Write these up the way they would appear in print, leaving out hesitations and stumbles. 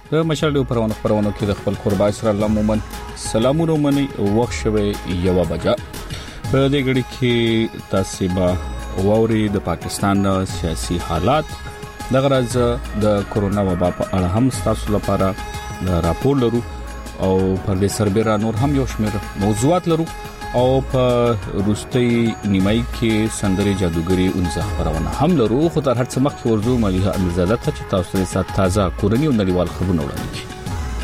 د مشال پرونه کې د خپل قربا اسر الله مومن سلامونه مني وخت شوه یو بجا په دې غړي کې تاسو به ووري د پاکستان سیاسي حالات د غرض د کورونا وبا په اړه هم تاسو لپاره د راپور لرو او په دې سربېره نور هم یو شمېر موضوعات لرو او په روستي نیمای کې سندري جادوګری اونځه خبرونه هم لرو خو تر هر څه مخکې ورزو مليحه امزاده ته چې تاسو سره تازه کورنی او نړیوال خبرونه وړاندې کړي.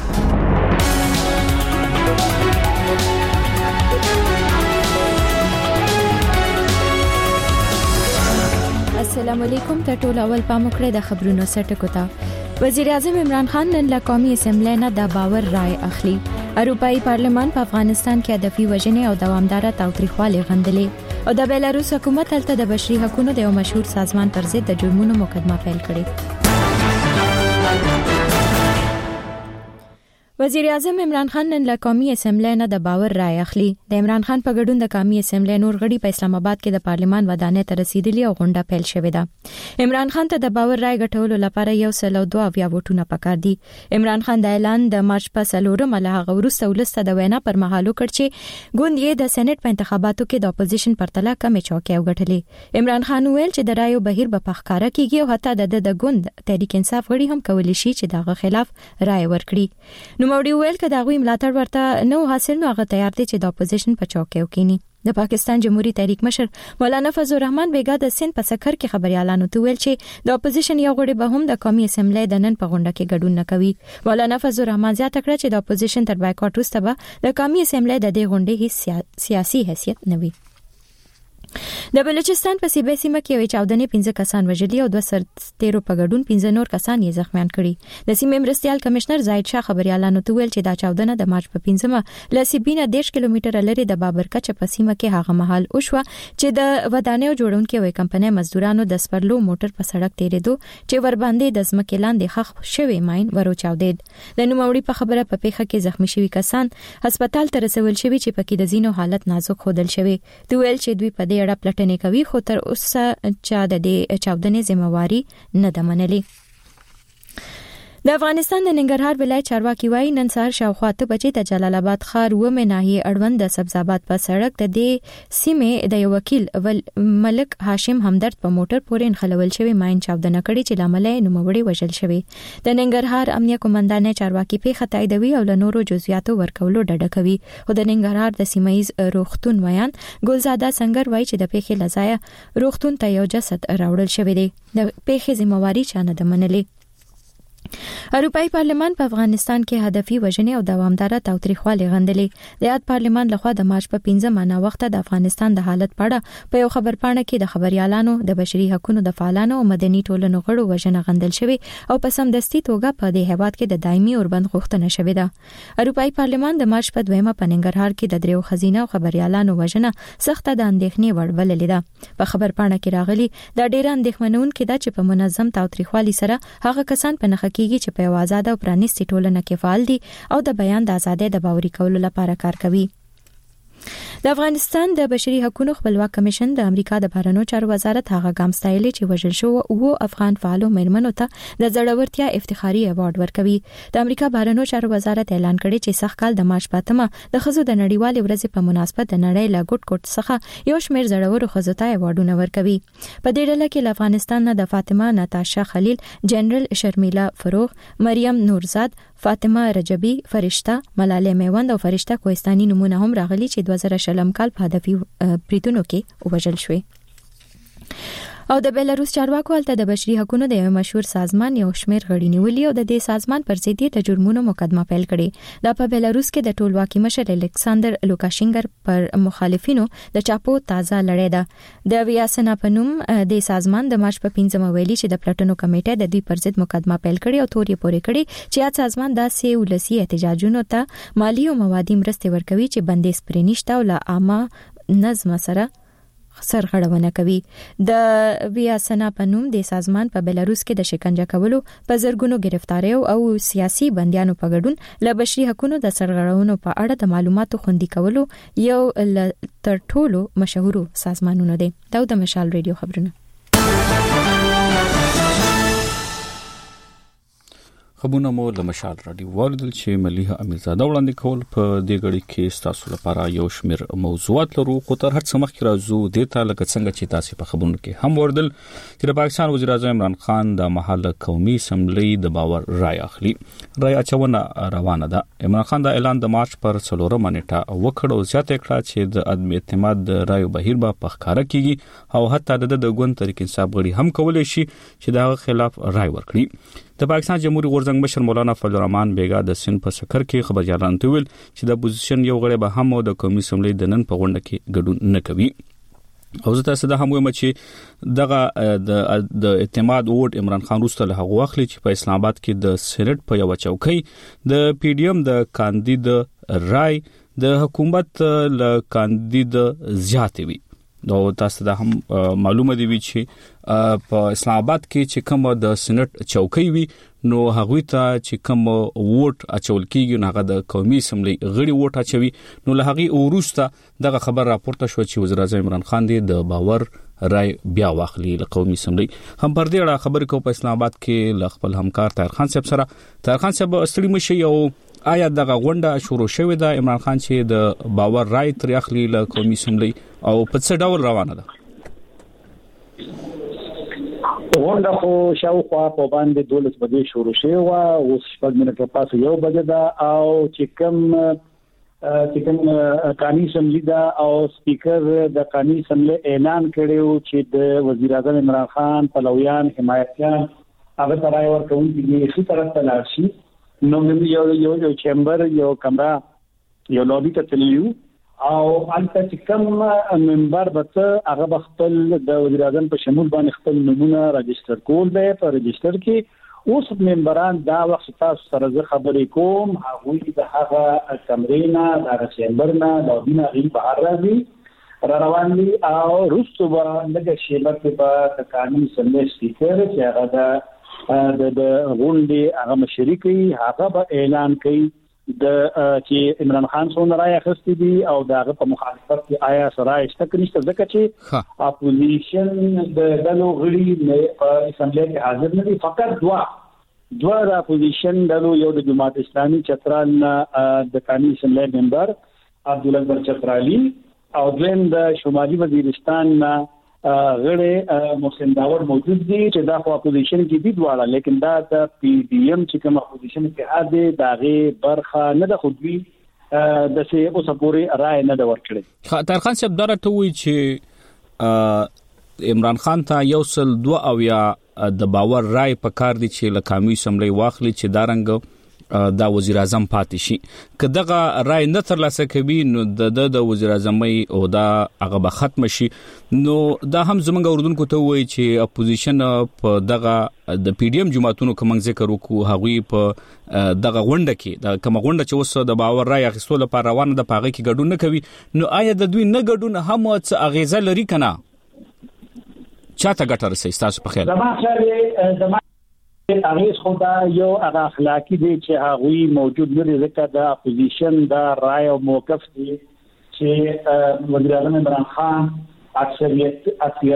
السلام علیکم ته ټول اول پام وکړئ د خبرونو سرټکو ته. وزیر اعظم عمران خان نن له قومي اسمبلی نه د باور رائے اخلي. اروپאי پارلمان په افغانستان کې هدفي وژنې او دوامداره تاوتریخوالی غندلې او د بیلاروس حکومت هلته د بشري حقوقو د یو مشهور سازمان پر ضد د جرمونو مقدمه پیل کړې. وزیر اعظم عمران خان نن له قومي اسمبلی نه د باور رائے اخلي. د عمران خان په ګډون د قومي اسمبلی نور غړي په اسلام آباد کې د پارلمان ودانۍ ته رسیدلي او غونډه پیل شوې ده. عمران خان ته د باور رائے ګټولو لپاره 102 ووټونه پکار دي. عمران خان د اعلان د مارچ په 4 مله وروسته ولسته د وینا پر مهال وکړ چې ګوند یې د سېنات په انتخاباتو کې د اپوزیشن پرتله کمې چوکۍ وګټلې. عمران خان ویل چې د رایو بهیر به پخکاره کیږي او حتی د ګوند تحریک انصاف غړي هم کولی شي چې دغه خلاف رائے ورکړي. نو موړي ویل چې دغه ملاتړ ورته نو حاصل نو هغه تیار دي چې د اپوزیشن په چوکۍ وکینی. د پاکستان جمهوریت تحریک مشر مولانا فضل الرحمن بیگا د سند په سکر کې خبريالانو ته ویل چې د اپوزیشن یو غړي به هم د قومي اسمبلی د نن په غونډه کې ګډون نه کوي. مولانا فضل الرحمن زیاته کړه چې د اپوزیشن تر بایکاټ وروسته به د قومي اسمبلی د دې غونډې هیڅ سیاسي حیثیت نه وي. د بلوچستان په سیبه سیمه کې یو چاودنې 15 کسان وژلي او 2 سرتیرو په ګډون 15 نور کسان یې زخمیان کړي. د سیمې مرستيال کمشنر زاید شاه خبريالانو ته ویل چې دا چاودنه د مارچ په 15 ل سیبینه 10 کیلومتره لري د بابرکچ په سیمه کې هغه محل وشوه چې د ودانیو جوړونکو وې کمپنۍ مزدورانو د سپرلو موټر په سړک تیرېدو چې ور باندې د ځمکې لاندې خښ شوی ماين وروچاودید. د نوموړي په خبره په پیښه کې زخمی شوی کسان هسپتال ته رسول شوی چې پکې د زینو حالت نازک خودل شوی. دوی ویل چې دوی په دې اړه پلټنې کوي خو تر اوسه چا د دې چاودنې ذمہواری نه ده منلې. د افغانستان د ننګرهار ولایت چارواکي وایي نن سهار شاوخوا 8 بجې د جلال آباد ښار ومه ناحیه اړوند د سبزاباد په سړک د دې سیمې د یو وکیل ملک هاشم همدرد په موټر پورې انخلول شوی ماين چاودنه کړې چې لامل یې نوموړي وژل شوی. د ننګرهار امنیه قومندان چارواکي په خطایدوي او له نورو جزئیاتو ورکولو ډډه کوي. او د ننګرهار د سیمایز روغتون ویان ګلزاده سنگر وایي چې د پیښې لزایا روغتون ته یو جسد راوړل شوی دی. د پیښې ذمہواری چانه ده منلې. اروپאי پارلمان په افغانستان کې هدفي وژنې او دوامداره تاوتریخوالی غندلې. د یاد پارلمان لخوا د مارچ په 15 وخت د افغانستان د حالت په اړه په یو خبرپاڼه کې د خبريالانو د بشري حقوقو د فعالانو او مدني ټولنو غړو وژنه غندل شوی او په سمدستي توګه په دې هیواد کې د دایمي اوربند غوښتنه شوې ده. اروپאי پارلمان د مارچ په 2 په ننګرهار کې د دریو خزینه او خبريالانو وژنه سخته د اندېښنې وړ بللې ده. په خبرپاڼه کې راغلي دا ډېر اندېښمنونکې ده چې په منظم تاوتریخوالي سره هغه کسان په نخښه کېږي چې په آزاد او پرانیستي ټولنه کې فعال دي او د بیان د ازادۍ د باوري کولو لپاره کار کوي. د افغانستان د بشري حقوقو خپلواک کمیشن د امریکا د بهرنیو چارو وزارت هغه ګام ستایلی چې وژل شو او افغان فعالو مېرمنو ته د زړورتیا افتخاري ایوارډ ورکوي. د امریکا بهرنیو چارو وزارت اعلان کړی چې سخت کال د مارچ 8 د خزو د نړیوالې ورځې په مناسبت د نړۍ له ګډ څخه یو شمېر زړورو خزو ته ایوارډونه ورکوي. په دې ډله کې له افغانستان نه د فاطمه ناتاشا خلیل، جنرال شرمیلا فروغ، مریم نورزاد، فاطمه رجبی، فرشته ملاله میوند او فرشته کوهستاني نمونه هم راغلي چې 2000 کال په هدفي بریتونو کې وژل شوی. او د بیلاروس چارواکو هلته د بشري حقوقو د یو مشهور سازمان یو شمېر غړي نیولي او د دې سازمان پر ضد د جرمونو مقدمه پیل کړې. دا په بیلاروس کې د ټولواکي مشر الکساندر لوکاشینګر پر مخالفینو د چاپو تازه لړۍ ده. د ویاسنا په نوم د سازمان د مارچ په 15 ویلي چې د پلټنو کمیټه د دوی پر ضد مقدمه پیل کړې او تورې پورې کړې چې یا سازمان داسې ولسی احتجاجونو ته مالی او موادي مرستې ورکوي چې بندیز پرې نشته او له عامه نظم سره سرغړونه کوي. د ویاسنا په نوم د سازمان په بیلاروس کې د شکنجه کولو، په زرګونو گرفتاریو او سیاسي بندیانو په ګډون له بشري حقوقو د سرغړونو په اړه د معلوماتو خوندي کولو یو تر ټولو مشهور سازمانونه دي. دا د مشال ریډیو خبرونه. خبرونه مو له مشال رادیو والدل چې مليحه امیرزاده وړاندې کول په دې غړي کې تاسو لپاره یو شمېر موضوعات لرو خو تر هر څه مخکې راځو د ته لکه څنګه چې تاسو په خبرونه کې هم وردل چې د پاکستان وزیر اعظم عمران خان د محل قومي اسمبلی د باور رای اخلي رای اچونه روانه ده. عمران خان د اعلان د مارچ پر 4 نیټه وکړ او زیاته کړه چې د عدم اعتماد د رای بهیر به پخکاره کیږي او حتی د ګوند تحریک انصاف غړي هم کولای شي چې د خلاف رای ورکړي. د پاکستان جمهوریت غورځنګ مشر مولانا فضل الرحمن بیگا د سند په سکر کې خبريالان ته ویل چې د اپوزیشن یو غړی به هم د قومي اسمبلی د نن په غونډه کې ګډون نه کوي. او زه تاسو د هم وایم چې دغه د اعتماد ووټ عمران خان روسته له هغه وخت چې په اسلام آباد کې د سېنات په یو چوکۍ د پی ډی ایم د کاندید رای د حکومت له کاندید زیاتې وي. دا تاسو د هم معلومه دی چې په اسلام آباد کې چې کوم د سېنات چوکۍ وي نو هغه ته چې کوم ووټ اچول کیږي نو هغه د قومي اسمبلی غړي ووټ اچوي. نو له هغه وروسته دغه خبر راپورته شو چې وزیر اعظم عمران خان دی د باور رای بیا واخلي له قومي اسمبلی. هم پر دې اړه خبرې کوو په اسلام آباد کې ل خپل همکار طاهر خان صاحب سره. طاهر خان صاحب استړي مشي او آیا دغه غونډه شروع شوې ده عمران خان چې د باور رای تر اخلي له قومي اسمبلی او په څه ډول روانه ده؟ غونډه خو شاوخوا په باندې 12 بجې شروع شوه او اوس 6 منټه پاتې یو بجې ده او چې کوم قانوني اسمبلی دا او سپیکر د قانوني اسمبلی اعلان کړو چې د وزیر اعظم عمران خان پلویان حمایتيان هغه ترای ورکوون دي چې طرف ته لاړ شي. نو یو چیمبر یو کمره یو لابي ته تللیو او البته چې کوم ممبر به هغه خپل د وزیر اعظم په شمول باندې خپل نمونه راجستر کول دی. په راجستر کې اوس ممبران دا وخت تاسو سره زه خبرې کوم هغه د هغه کمرینا د چیمبر نه لابي نه غي بهر راځي روان دي او روسو باندې د شیبت په قانوني سمې سپیکر چې هغه د غونډې هغه مشرکي هغه به اعلان کوي د چې عمران خان څونه رائے اخستې دي او داغه په مخالفت کې آیا سره استکريشته ځکه چې اپوزیشن د دلو غړي په اسمبلی کې حاضر نه دي. فقط دوه د اپوزیشن دلو یو د جماعت اسلامي چترال د قانوني اسمبلی ممبر عبدالله اکبر چترالی او دویم د شمالي وزیرستان غړي محسن داور موجود دي چې دا خو اپوزیشن کې دي دواړه لیکن دا د پی ډی ایم چې کوم اپوزیشن کې اده داغه برخه نه د خودوي د څه اوسه پوری رائے نه د ورکړي. طاهر خان صاحب درته وی چې عمران خان ته یو سل 2 او یا د باور رائے په کار دي چې له قومي اسمبلی واخلي چې دارنګ دا وزیر اعظم پاتې شي. که دغه رائے نه ترلاسه کوي نو د وزیر اعظمي او دا هغه به ختم شي. نو دا هم زمونږ اوردونکو ته وایي چې اپوزیشن په دغه د پی ډی ایم جماعتونو کوم ذکر وکړو هغه په دغه غونډه کې د کوم غونډه چې اوس د باور رائے اخیستلو لپاره روانه د پاغه کې ګډون نه کوي نو آیا د دوی نه ګډون هم څه اغیزه لري کنه؟ چاته ګټه رسي تاسو په خیال؟ تاریخ خدا یو اخلاقی دی چې هغه موجود نه دي ځکه د اپوزیشن د رائے او موقف دي چې وزیر اعظم عمران خان اکثریت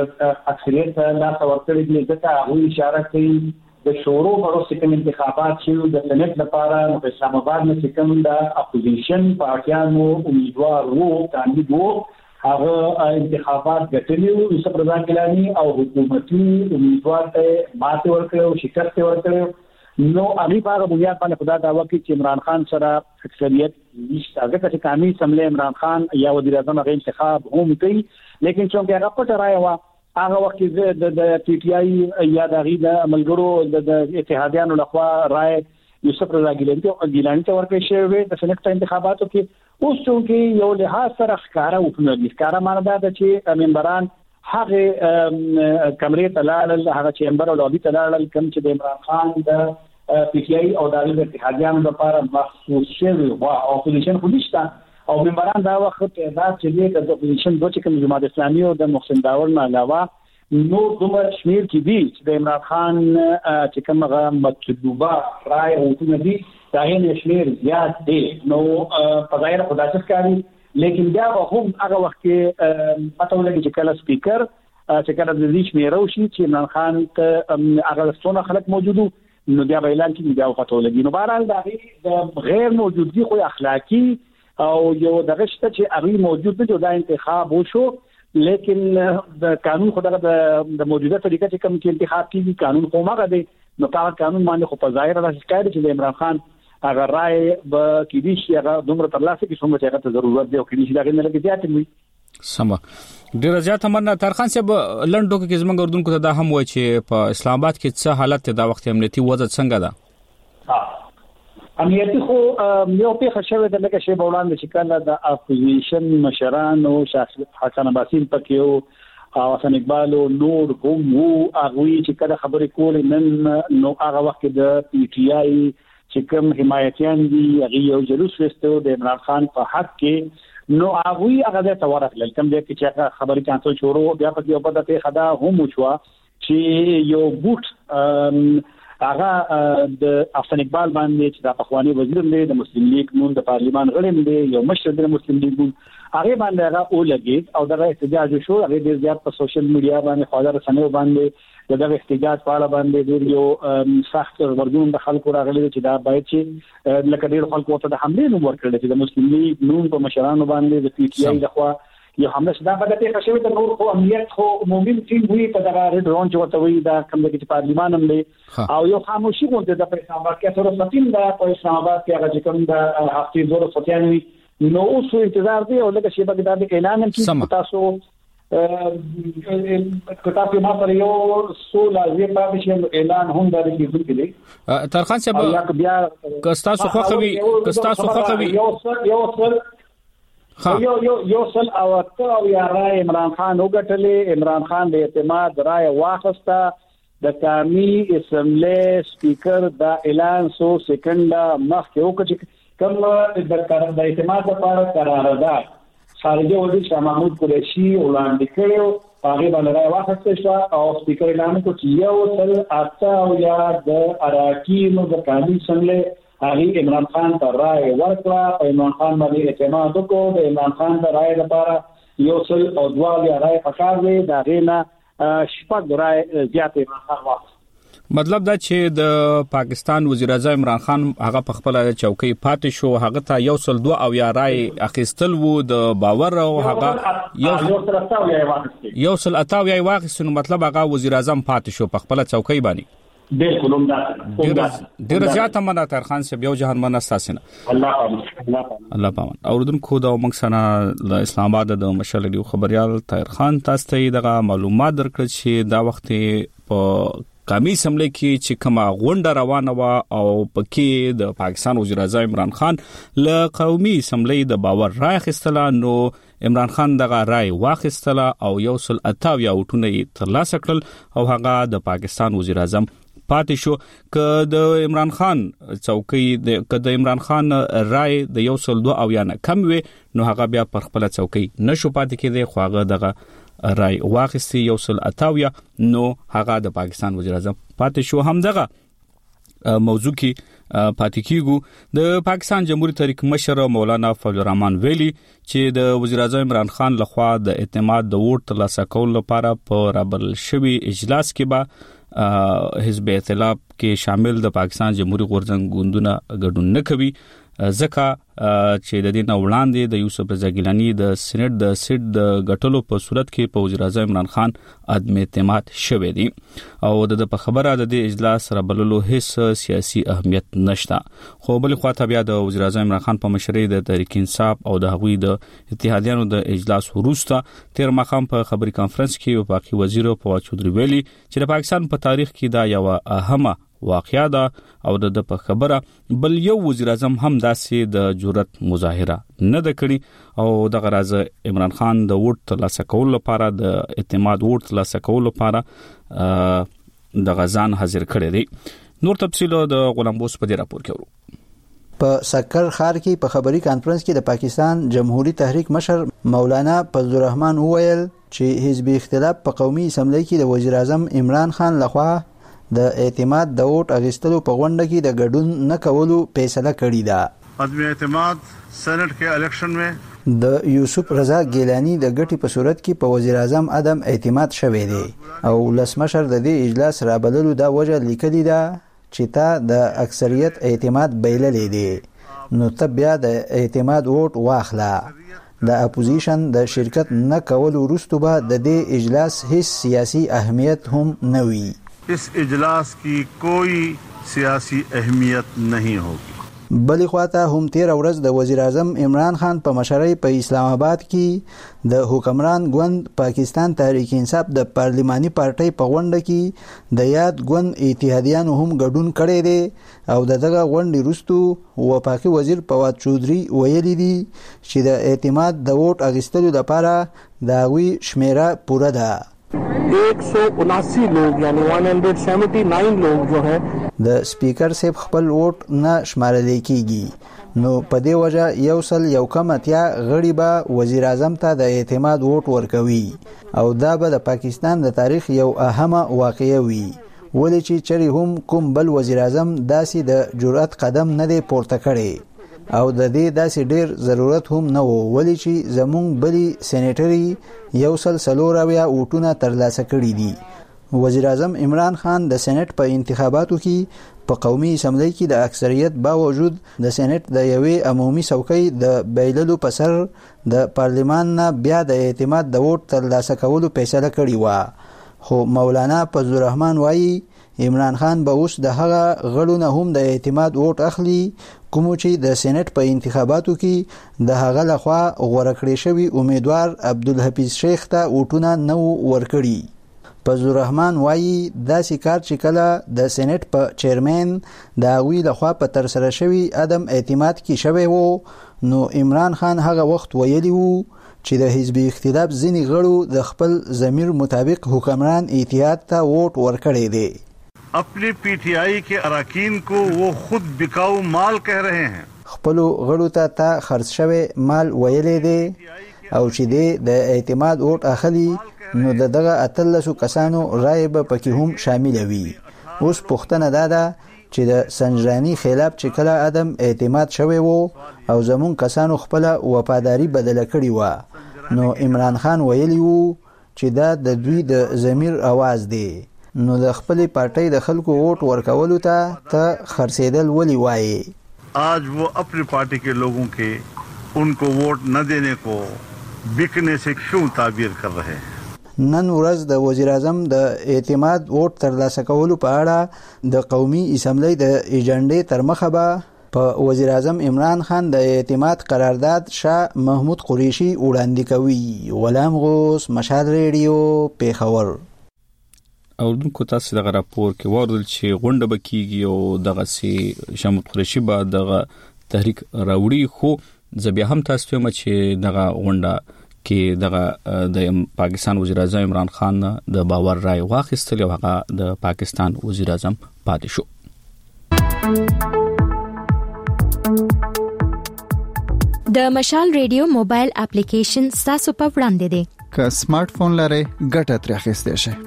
لا ورکړي دي ځکه هغه اشاره کوي د شورو په وروسته کې انتخابات چې د سېنات لپاره په اسلام آباد کې کوم د اپوزیشن پارټیانو امیدوار وو کاندید وو هغه انتخابات ګټلي وو یوسف رضا ګیلانی او حکومتي امیدوار ته ماته ورکړو شکست ورکړو. نو هغه په بنیاد باندې خدا دا وکړي چې عمران خان سره اکثریت نشته ځکه چې قانوني اسمبلی عمران خان یا وزیر اعظم هغه انتخاب هم کوي لیکن چې هغه پټ رائے وا هغه وخت د پی ټی آی یا د غي د عملګرو د اتحادیانو لخوا رائے یوسف رضا ګیلانی ته ورکړی شوی د سېنات انتخاباتو کې. اوس چې یو لحاظ سره ښکارا وکړي ښکارا معنی دا ده چې ممبران هغه کمرې ته لاړل هغه چیمبر او لابي ته لاړل کوم چې د عمران خان د پی ټی آی او د اتحادیانو لپاره مخصوص شوی او اپوزیشن خو نشته او ممبران دا وخت تعداد چې د اپوزیشن دوه کوم جماعت اسلامي او د محسن داور نه علاوه نو دومره شمیر کې دي چې د عمران خان چې کومه مطلوبه رائے او ټول دي دا یې شمیر زیات دي. نو په ظاهر خدای څخه لیکن بیا هم هغه وخت کې پته ولګي چې کله سپیکر چې کله د دې شمیرو شي چې عمران خان ته هغه څونه خلک موجودو نو بیا اعلان کې بیا پته لګي. نو بهرحال دا د غیر موجودګي خو اخلاقی او یو دغه شته چې هغه موجود نه دا انتخاب وشو، لیکن د قانون خو دغه د موجوده طریقه چې کوم کې انتخاب کیږي قانون خو ماغه دی، نو هغه قانون باندې خو په ظاهر راځي چې د عمران خان هغه رائے به کېدی شي هغه دومره ترلاسه کې څومره چې هغه ته ضرورت دی او کېدی شي دا غوښنه لګي زیات وي. سم ډیر زیات مننه طاهر صاحب. لندو کې زمونږ اردوونکو ته دا هم وایي چې په اسلام آباد کې څه حالت دا وخت امنیتي وضع څنګه ده؟ امنیتي خو یو په خښوي د لکه شی بولان د شکل د اپوزیشن مشران او شخص حسن عباسین پکې او حسن اقبال او نور هم وو هغه چې کله خبرې کولې نن نو هغه وخت د پی ټی آی چې کوم حمایتيان دي هغه یو جلوس وستو د عمران خان په حق کې، نو هغه د تورق لکم د چې خبرې کانسل شروع بیا په یو پدته خدا هم شو چې یو بوت هغه د حسن اقبال باندې چې د اخواني وزیر دی د مسلم لیگ نون د پارلیمان غړی دی یو مشر د مسلم لیگ هغه باندې هغه ولګي او دغه احتجاج شو. هغه ډیر زیات په سوشل میډیا باندې خاطر سنوي باندې دغه احتجاج په اړه باندې ډیر یو سخت ورګون د خلکو راغلي چې دا باید چې لکه ډیر خلکو ته د حمله نوم ورکړل چې د مسلم لیگ نون په مشرانو باندې د پی ټی آی لخوا یو حمله شدا بدته خښوي د نور خو امنیت خو عمومي ټیم وی په دغه ریډ رون چې ورته وی دا کوم د پارلیمان هم دی او یو خاموشي غونډه د اسلام آباد کې سره ساتین دا په اسلام آباد کې هغه کوم د هفتې زور ساتيانوي نو اوس انتظار دی او لکه شی بغداد کې اعلان کړي تاسو کتابه ما پر یو سول ازي په شی اعلان هم دا کیږي دی. طاهر صاحب کستاسو خو خوي یو سل او ته یا رائے عمران خان وګټلې. عمران خان د اعتماد رائے واخسته د قومي اسمبلی سپیکر دا اعلان سو سکند مخکې وکړي کوم د اعتماد لپاره قرارداد خارجه وزیر شاه محمود قریشي وړاندې کړو هغه باندې رائے واخسته شو او سپیکر اعلان وکړ چې یو سل اته یا د اراکینو د قومي اسمبلی هغه عمران خان ته رائے ورکړه. عمران خان باندې اعتماد وکړو. د عمران خان د رائے لپاره یو سل او دوه رائے پکار دی دا غینه شپږ رائے زیاتې عمران خان واخیست. مطلب دا چې د پاکستان وزیر اعظم عمران خان هغه په خپل چوکۍ پاتې شو، هغه ته یو سل دوه او یا رائے اخیستل وو د باور او هغه یو سل اته یا واخیست، نو مطلب هغه وزیر اعظم پاتې شو په خپل چوکۍ باندې. بالکل ډیر زیات مننه طاهر خان صاحب، یو جهان مننه تاسو الله پامن. اوردونکو دا موږ سره د اسلام آباد د مشرلي خبريال طاهر خان تاسو ته دغه معلومات درکړل چې دا وخت په قومي اسمبلی کې چې کومه غونډه روانه و او پکې د پاکستان وزیر اعظم عمران خان له قومي اسمبلی د باور رائے اخیستله، نو عمران خان دغه رائے واخیستله او یو سل اته یا وټونه ترلاسه کړل او هغه د پاکستان وزیر اعظم پاتې شو. که د عمران خان چوکۍ د عمران خان رائے د یو سل دوه او یا نه کم وي نو هغه بیا پر خپل چوکۍ نشو پاتې کېدی، خو هغه دغه رائے واخیستی یو سل اته یا نو هغه د پاکستان وزیر اعظم پاتې شو. هم دغه موضوع کې پاتې کیږو د پاکستان جمهوریت تحریک مشر مولانا فضل الرحمن ویلي چې د وزیر اعظم عمران خان لخوا د اعتماد د ووټ ترلاسه کولو لپاره په رابل شوی اجلاس کې به حزب ائتلاف کې شامل د پاکستان جمهوریت غورځنګ ګوندونه ګډون نه کوي، ځکه چې د دې نه وړاندې د یوسف رضا ګیلانی د سېنات د سیټ د غټلو په صورت کې په وزیر اعظم عمران خان عدم اعتماد شوه دي او د په خبره د دې اجلاس سره بللو هیڅ سیاسي اهمیت نشته. خو بل خواته بیا د وزیر اعظم عمران خان په مشرۍ د تحریک انصاف او د هغوی د اتحادیانو د اجلاس وروسته تیر مخام په خبري کانفرنس کې وفاقي وزیر فواد چودري ویلي چې د پاکستان په تاریخ کې دا یو اهمه واقعیا ده او د په خبره بل یو وزیر اعظم هم داسې د جرأت مظاهره نه ده کړې او د غرض عمران خان د ووټ ترلاسه کولو لپاره د اعتماد ووټ ترلاسه کولو لپاره د غزان حاضر کړی دی. نور تفصیل د غلام بوس په دې راپور کې ورو. په سکر خار کې په خبري کانفرنس کې د پاکستان جمهوریت تحریک مشر مولانا فضل الرحمن وویل چې حزب اختلاف په قومي اسمبلی کې د وزیر اعظم عمران خان لخوا د اعتماد د ووټ اغستلو په غونډه کې د ګډون نه کولو فیصله کړې ده. عدم اعتماد سینټ کې الیکشن میں د یوسف رضا ګیلانی د ګټي په صورت کې په وزیر اعظم عدم اعتماد شوه دی او ولسمشر د دې اجلاس را بللو دا وجه لیکلی ده چې تا د اکثریت اعتماد بایللې دی نو ته بیا د اعتماد ووټ واخله د اپوزیشن د شرکت نه کول وروسته به د دې اجلاس هیڅ سیاسي اهمیت هم نه وي. इस इजलास की कोई सियासी अहमियत नहीं होगी. بلې خواته هم تیر ورځ د وزیر اعظم عمران خان په مشرۍ په اسلام آباد کې د حکمران ګوند پاکستان تحریک انصاف د پارلماني پارټۍ په غونډه کې د یاد ګوند اتحادیانو هم ګډون کړی دی او دغه غونډې وروسته وفاقي وزیر فواد چودھری ویلي دي چې د اعتماد د ووټ اخیستلو لپاره د هغوی شمیره پوره ده. 179 लोग यानी 179 लोग जो हैं د سپیکر صاحب خپل ووټ نه شمارل کیږي نو په دې وجه یو سل یو کم اتیا غړي به وزیر اعظم ته د اعتماد ووټ ورکوي او دا به د پاکستان د تاریخ یو اهمه واقعه وي ولې چې چری هم کوم بل وزیر اعظم داسې د جرأت قدم نه دی پورته کړی او د دې داسې ډیر ضرورت هم نه وو ولې چې زمونږ بلی سېنیټري یو سل څلورویا ووټونه ترلاسه کړي دي. وزیر اعظم عمران خان د سېنات په انتخاباتو کې په قومي اسمبلی کې د اکثریت باوجود د سېنات د یوې عمومي څوکۍ د بایللو په سر د پارلمان نه بیا د اعتماد د ووټ ترلاسه کولو فیصله کړې وه خو مولانا فضل الرحمن وایي عمران خان به اوس د هغه غړو نه هم د اعتماد ووټ اخلي کوم چې د سېنات په انتخاباتو کې د هغه لخوا غوړه کړی شوی امیدوار عبدالحفیظ شیخ ته ووټونه نه ورکړي. فضل الرحمن وایي داسې کار چې کله د سېنات په چیرمن د هغوی لخوا په ترسره شوي عدم اعتماد کې شوی وو نو عمران خان هغه وخت ویلی وو چې د حزب اختلاف ځینې غړو د خپل ضمیر مطابق حکمران اتحاد ته ووټ ورکړی دی. अपनी पीटीआई के अरकान को वो खुद बिकाऊ माल कह रहे हैं. خپل غړو ته تا خرڅ شوی مال ویلې دی او چې د اعتماد ووټ اخلي نو دغه اتلسو کسانو رای به پکې هم شامل وي. اوس پوښتنه ده چې د سنجرانی خلاف چې کله عدم اعتماد شوی وو او زمون کسانو خپل وفاداری بدله کړی و نو عمران خان ویلی وو چې دا د دوی د ضمیر आवाज دی نو د خپل پارټۍ د خلکو ووټ ورکولو ته خرڅېدل ولي وایي. आज वो अपनी पार्टी के लोगों के उनको वोट न देने को बिकने से क्यों ताबीर कर रहे हैं. نن ورځ د وزیر اعظم د اعتماد ووټ ترلاسه کولو په اړه د قومي اسمبلی د ایجنډې تر مخه به په وزیر اعظم عمران خان د اعتماد قرارداد شاه محمود قریشي وړاندې کوي. غلام غوث، مشال ریډیو، پیښور. اوردونکو تاسو دغه راپور کې وردل چې غونډه بکیږي او دغه سي شمت قریشي به دغه تحریک راوړي خو زبیا هم تاسو ته چې دغه غونډه کې دغه د پاکستان وزیر اعظم عمران خان د باور رائے واخیستل او هغه د پاکستان وزیر اعظم پاتې شو. د مشال ریډیو موبایل اپلیکیشن تاسو په وړاندې دی. که سمارټ فون لرئ ګټه ترې اخیستئ شئ.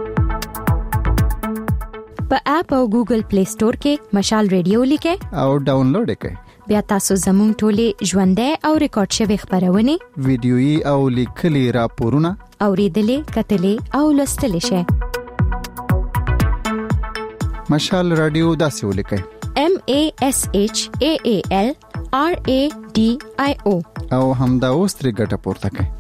په اپ او ګوګل پلی سٹور کې مشال ریډیو لیکئ او ډاونلوډ یې کړئ. بیا تاسو زموږ ټولې ژوندۍ او ریکارډ شوی خبرونه ویډیويي او لیکلي راپورونه اوریدلې کتلې او لوستلې شئ. مشال رادیو داسې ولیکئ MASHAAL RADIO او همدا اوس ترې ګټه پورته کړئ.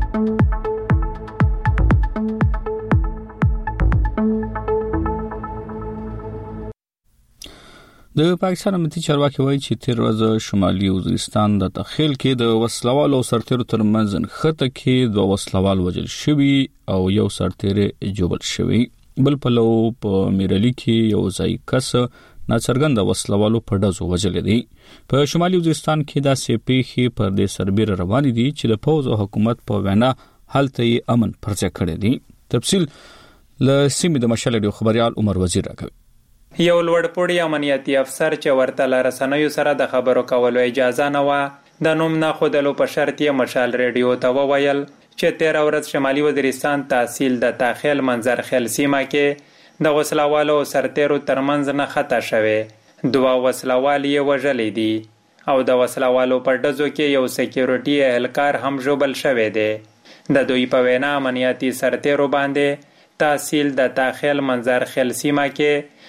د پاکستان امنیتي چارواکي وایي چې تیر ورځ شمالي وزیرستان د تخیل کې د وسلوالو سرتیرو ترمنځ نښته کې دوه وسلوال وژل شوي او یو سرتیر جوړل شوی. بل پلو په میرلی کې یو ځای کس ناڅرګند وسلوالو په ډزو وژل دي. په شمالي وزیرستان کې داسې پیښې پر دې سربېره روان دي چې د فوز او حکومت په وینا هلته یې امن پرځای کړی دی. تفصیل له سیمې د مشال ریډیو خبريال عمر وزیر راکوي. یو لوړپوړی امنیتي افسر چې ورته له رسنیو سره د خبرو کولو اجازه نه و د نوم نه خودلو په شرط یې مشال ریډیو ته وویل چې 13 ورځ شمالي وزیرستان تحصیل د تاخیل منظر خیل سیمه کې د وسلوالو سرتیرو ترمنځ نه خطا شوه. دوه وسلوال یې وژلې دي او د وسلوالو په ډزو کې یو سکیورټي اهلکار هم ژوبل شوی دی. د دوی په وینا امنیتي سرتیرو باندې تحصیل د تاخیل منظر خیل سیمه کې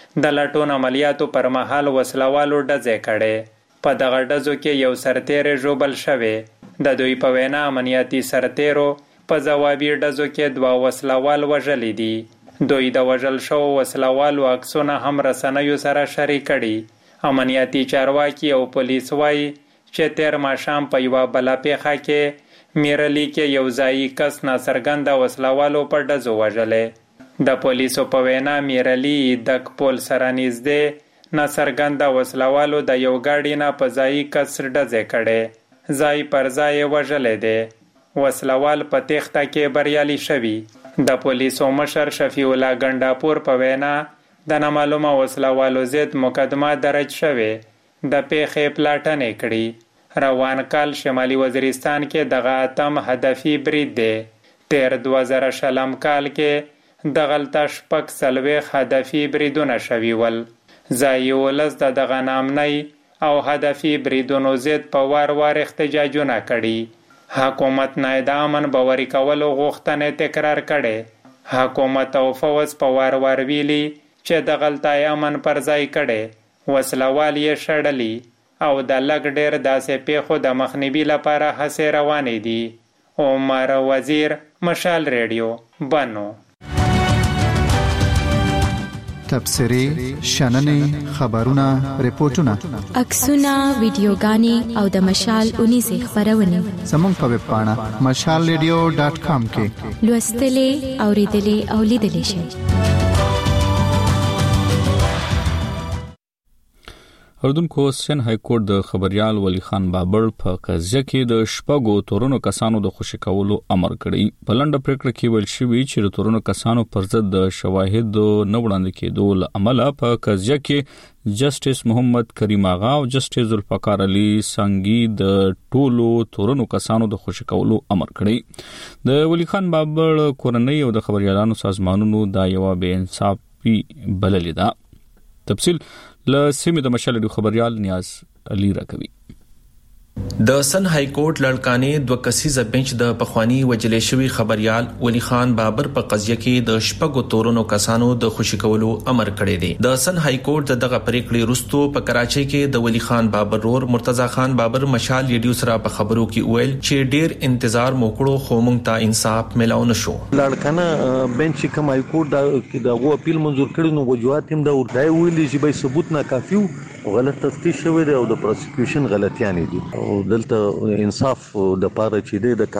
د لټون عملیاتو پر مهال وسلوالو ډزې کړې. په دغه ډزو کې یو سرتیر ژوبل شوی. د دوی په وینا امنیتي سرتیرو په ځوابي ډزو کې 2 وسلوال وژلي دي. دوی د وژل شو وسلوالو عکسونه هم رسنیو سره شریک کړي. امنیتي چارواکي او پولیس وایي چې تیر ماښام په یوه بله پیښه کې میرلی کې یو ځایي کس ناڅرګنده وسلوالو په ډزو وژلی. د پولیسو په وینا میرلی دک پول سره نږدې ناڅرګنده وسلوالو د یو ګاډي نه په ځایي کس ډزې کړې. ځای پر ځای وژلی دی. وسلوال په تېښته کې بریالي شوي. د پولیسو مشر شفیع الله ګنډاپور په وینا د نامعلومه وسلوالو ضد مقدمه درج شوې. د پیښې پلاټنې کړي. روان کال شمالي وزیرستان کې دغه 8م هدفي برید دی. تیر 2020 کال کې دغلته 46 هدفي بریدونه شوي ول. ځایي ولس د دغه نامنۍ او هدفي بریدونو ضد په وار احتجاجونه کړي. حکومت نه د امن باوري کولو غوښتنې تکرار کړي. حکومت او فوز په وار ویلي چې د غلطای امن پر ځای کړي. وسلوال یې شړلی او د لږ ډیر داسې پیښو د مخنیوي لپاره هڅې روانې دي. عمر وزیر، مشال ریډیو، بنو. تبصرې، شننې، خبرونه، ریپورتونه، عکسونه، ویډیوګانې او د مشال 19 خبرونه زموږ په ویب پاڼه mashalradio.com کې لوستلې، اوریدلې او لیدلې شئ. اردوونکو سن های کورټ د خبريال ولی خان بابر په قضیه کې د شپږو تورونو کسانو د خوشی کولو امر کړی. په لنډه پریکړه کې ویل شوی چې د تورونو کسانو پر ضد د شواهد نه وړاندې کېدو له امله په قضیه کې جسټیس محمد کریم آغا او جسټیس ذوالفقار علي سنگي د ټولو تورونو کسانو د خوشی کولو امر کړی. د ولی خان بابر کورنۍ او د خبريالانو سازمانونو دا یو بے انصافي بللې ده. تفصیل له سیمې د مشال ریډیو خبريال نیاز علي راکوي. د سن های کورټ لړکانې 2 کسیزه بنچ د پخوانی وجلې شوی خبريال ولی خان بابر په قضیه کې د شپږو تورونو کسانو د خوشی کولو امر کړی دی. د سن های کورټ دغه پریکړې وروسته په کراچۍ کې د ولی خان بابر رور مرتضی خان بابر مشال ریډیو سره په خبرو کې ویل چې ډیر انتظار موکړو خو مونږ ته انصاف ملاو نشو. لړکانه بنچ کوم های کورټ دا غو اپیل منظور کړي نو وجوهات هم دا ورته ویلي چې به ثبوت نه کافي غلط تفتیش شوی دی او د پروسیکیوشن غلطیان دي او دلته انصاف د پاره چې د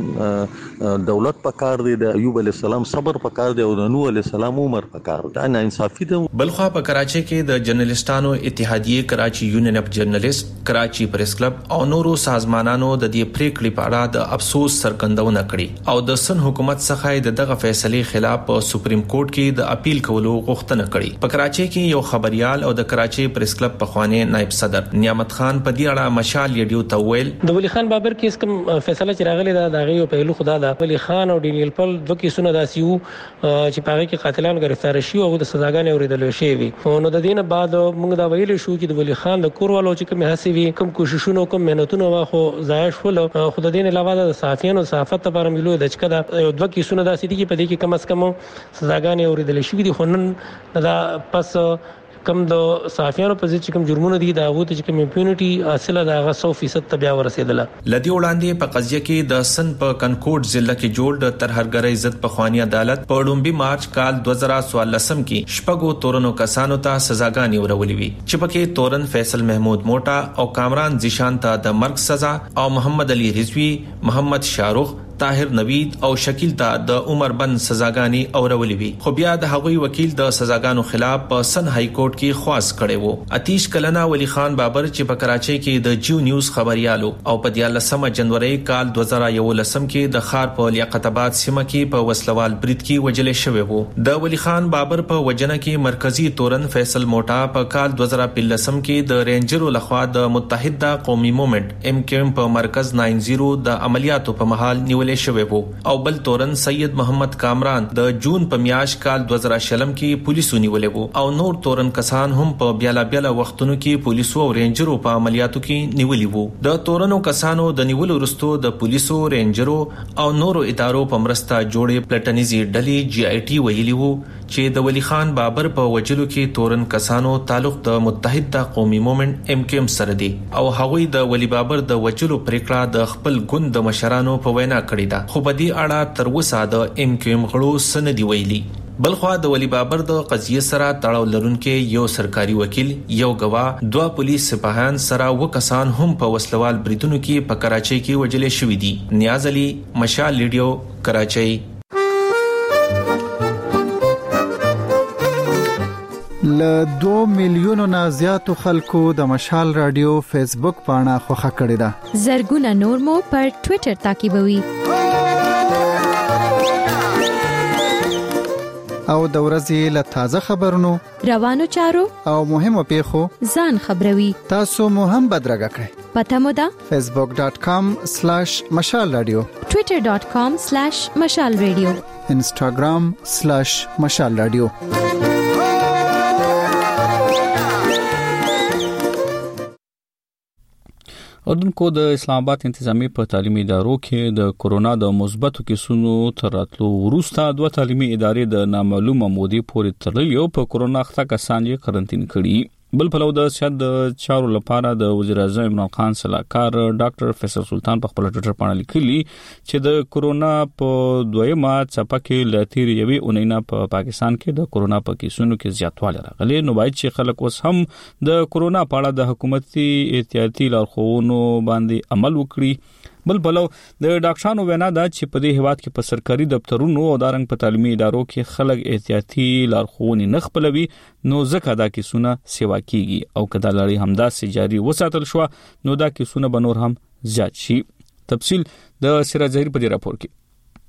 قانون دولت په کار دی، د ایوب علی السلام صبر په کار دی او د نوح علی السلام عمر په کار دی. نه انصافي ده. بلخوا په کراچۍ کې د جرنالستانو اتحادیه کراچي یونین اف جرنالست، کراچي پریس کلب او نورو سازمانانو د دې پریکړې په اړه د افسوس څرګندونه کړې او د سن حکومت څخه دغه فیصله خلاف په سپریم کورټ کې د اپیل کولو غوښتنه کړې. په کراچۍ کې یو خبريال او د کراچي پریس کلب په خواني نائب صدر نعمت خان په دې اړه مشال ریډیو ته ویل د ولی خان بابر کیس کوم فیصله چې راغلی دا دغه یو پهلو خدا دا ولی خان او ډینیل پل دوه کیسونه داسي وو چې په هغه کې قاتلانو گرفتار شي او د سزاګانې اوریدل شي وي. نو د دینه بعد موږ دا ویل شو چې د ولی خان د کورولو چې کوم هڅې وي کوم کوششونه کوم مهنتونه واخو ضایع شول. خو د دین علاوه د صحافیانو صحافت لپاره ملو د چکه دا دوه کیسونه داسي دي چې په دې کې کم از کم سزاګانې اوریدل شي دي. خو نن دا پس کم د صحافیانو په ځای چې کوم جرمونه دي دا غوته چې کوم امپیونټي حاصله دا 100% ته بیا ورسېدله. لدی وړاندې په قضیه کې د سن په کنکوټ ضلع کې جوړ د ترهرګرۍ عزت په خواني عدالت په 2 مارچ کال 2014 کې شپږو تورنو کسانو ته سزاګانې ورولې وي چې پکې تورن فیصل محمود موټا او کامران زیشان ته د مرګ سزا او محمد علي رضوی، محمد شاروخ، طاهر نوید او شکیل ته د عمر بند سزاګانی اورولې وي. خو بیا د هغوی وکیل د سزاګانو خلاف په سن های کورټ کې خواست کړي وو. اتیش کلنا ولی خان بابر چې په کراچۍ کې د جیو نیوز خبريالو او په 14 جنوري کال 2011 کې د خار په لیاقت آباد سیمه کې په وسلوال برید کې وجل شوی وو. د ولی خان بابر په وجنه کې مرکزی تورن فیصل موټا په کال 2015 کې د رینجرو لخوا د متحده قومي موومېنټ MQM په مرکز 90 د عملیاتو په محل نیول ورولې شوی وو او بل تورن سید محمد کامران د جون په میاشت کال 2020 کې پولیسو نیولې وو او نور تورن کسان هم په بیاله وختونو کې پولیسو او رینجرو په عملیاتو کې نیولې وو. د تورنو کسانو د نیولو وروسته د پولیسو رینجرو او نورو ادارو په مرسته جوړې پلټنیزي ډلې GIT ویلي وو چې د ولی خان بابر په وجلو کې تورن کسانو تعلق د متحده قومي موومېنټ MKM سره دی او هغوی د ولی بابر د وجلو پریکړه د خپل ګوند د مشرانو په وینا کړې ده خو په دې اړه تر اوسه د MKM غړو سند ویلي. بلخوا د ولی بابر د قضیه سره تړاو لرونکي یو سرکاري وکیل یو غواه 2 پولیس سپاهیان سره وکسان هم په وسلوال بریدونو کې په کراچۍ کې وجلې شوې دي. نیاز علي مشال ریډیو کراچۍ. ل 2 میلیونو نه زیاتو خلکو د مشال رادیو فیسبوک پاڼه خوښه کړې ده. زرګونه نور مو پر ټوئیټر تعقیبوي او د ورځې له تازه خبرونو روانو چارو او مهمو پیښو ځان خبروي. تاسو مو هم بدرګه کړئ. پته مو ده facebook.com/مشال رادیو twitter.com/مشال رادیو instagram/مشال رادیو. اردنکو د اسلام آباد انتظامی په تعلیمي ادارو کې د کورونا د مثبتو کیسونو تر راتلو وروسته 2 تعلیمي ادارې د نامعلومه مودې پورې تړلې او په کورونا اخته کسان یې قرنټین کړي. بل پلو د صحت د چارو لپاره د وزیر اعظم عمران خان صلاحکار ډاکټر فیصل سلطان په خپل ټوئیټر باندې لیکلي چې د کورونا په دویمه څپه کې لاتیر یوي اونینا په پاکستان کې د کورونا په کیسونو کې زیاتوالی راغلی. نو باید چې خلک اوس هم د کورونا په اړه د حکومتي احتیاطي لارښوونو باندې عمل وکړي. بل بلو د ډاکټرانو وینا ده چې په دې هیواد کې په سرکاري دفترونو او دارنګ په تعلیمي ادارو کې خلک احتیاطي لارښوونې نه خپلوي نو ځکه دا کیسونه سیوا کیږي او کله لړۍ همداسې جاری وساتل شو نو دا کیسونه به نور هم زیات شي. تفصیل د سراج ظهیر په دې راپور کې.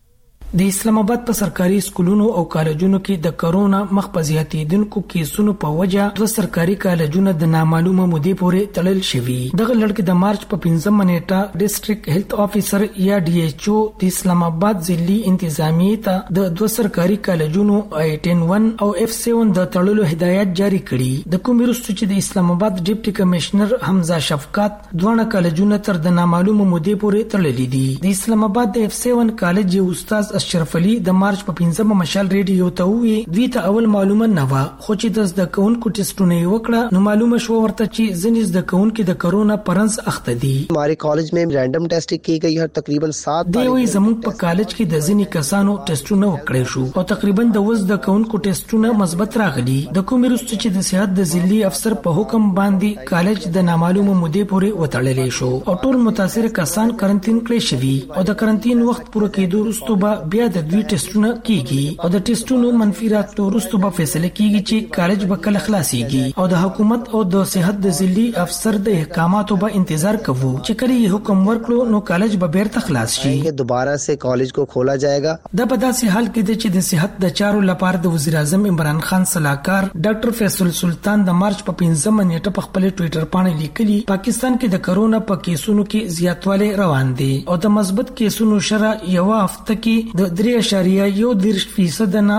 د اسلام آباد په سرکاري سکولونو او کالجونو کې د کرونا مخ په زیاتېدونکو کیسونو په وجه 2 سرکاري کالجونه د نامعلومه مودې پورې تړل شوي. دغه لړ د مارچ په 15 نیټه ډیسټریکټ هیلث افیسر یا DHO د اسلام آباد ضلعي انتظامیه ته د 2 سرکاري کالجونو I-10-1 او F-7 د تړلو هدایت جاری کړي. د کوم وروسته چې د اسلام آباد ډیپټي کمشنر حمزه شفقت دوه کالجونه تر د نامعلومه مودې پورې تړلې دي. د اسلام آباد د F-7 کالج یو استاد اشرف علي د مارچ په 15 مشال ریډیو ته وی دوی ته اول معلومه نه و خو چې د زده کوونکو ټیسټونه وکړه نو معلومه شو ورته چې ځینې زده کوونکو د کرونا پرنس اخته دي. हमारे कॉलेज में रैंडम टेस्टिंग की गई है तकरीबन 7 دی وی زموږ په کالج کې د ځینې کسانو ټیسټونه وکړي شو او تقریبا د وزد کوونکو ټیسټونه مثبت راغلي. د کوم وروسته چې د صحت د ضلعي افسر په حکم باندې کالج د نامعلومه مودې پورې وتړل شو او ټول متاثر کسان قرنټین کړي شوي او د قرنټین وخت پوره کېدو وروسته بیا د دوی ټیسټونه کیږي او د ټیسټونو منفي راځي وروسته به فیصله کیږي چې کالج به کله خلاصيږي او د حکومت او د صحت د ضلعي افسر د احکاماتو به انتظار کوو چې کله یې حکم ورکړو نو کالج به بیرته خلاص شي دوباره سے کالج کو کھولا جائے گا. د په داسې حال کې چې د صحت د چارو لپاره د وزیر اعظم عمران خان صلاحکار ډاکټر فیصل سلطان د مارچ په 15 نیټه په خپل ټوئیټر باندې لیکلي پاکستان کې د کرونا په کیسونو کې زیاتوالی روان دي او د مثبت کیسونو شره یو هفته کې د 3.1% نه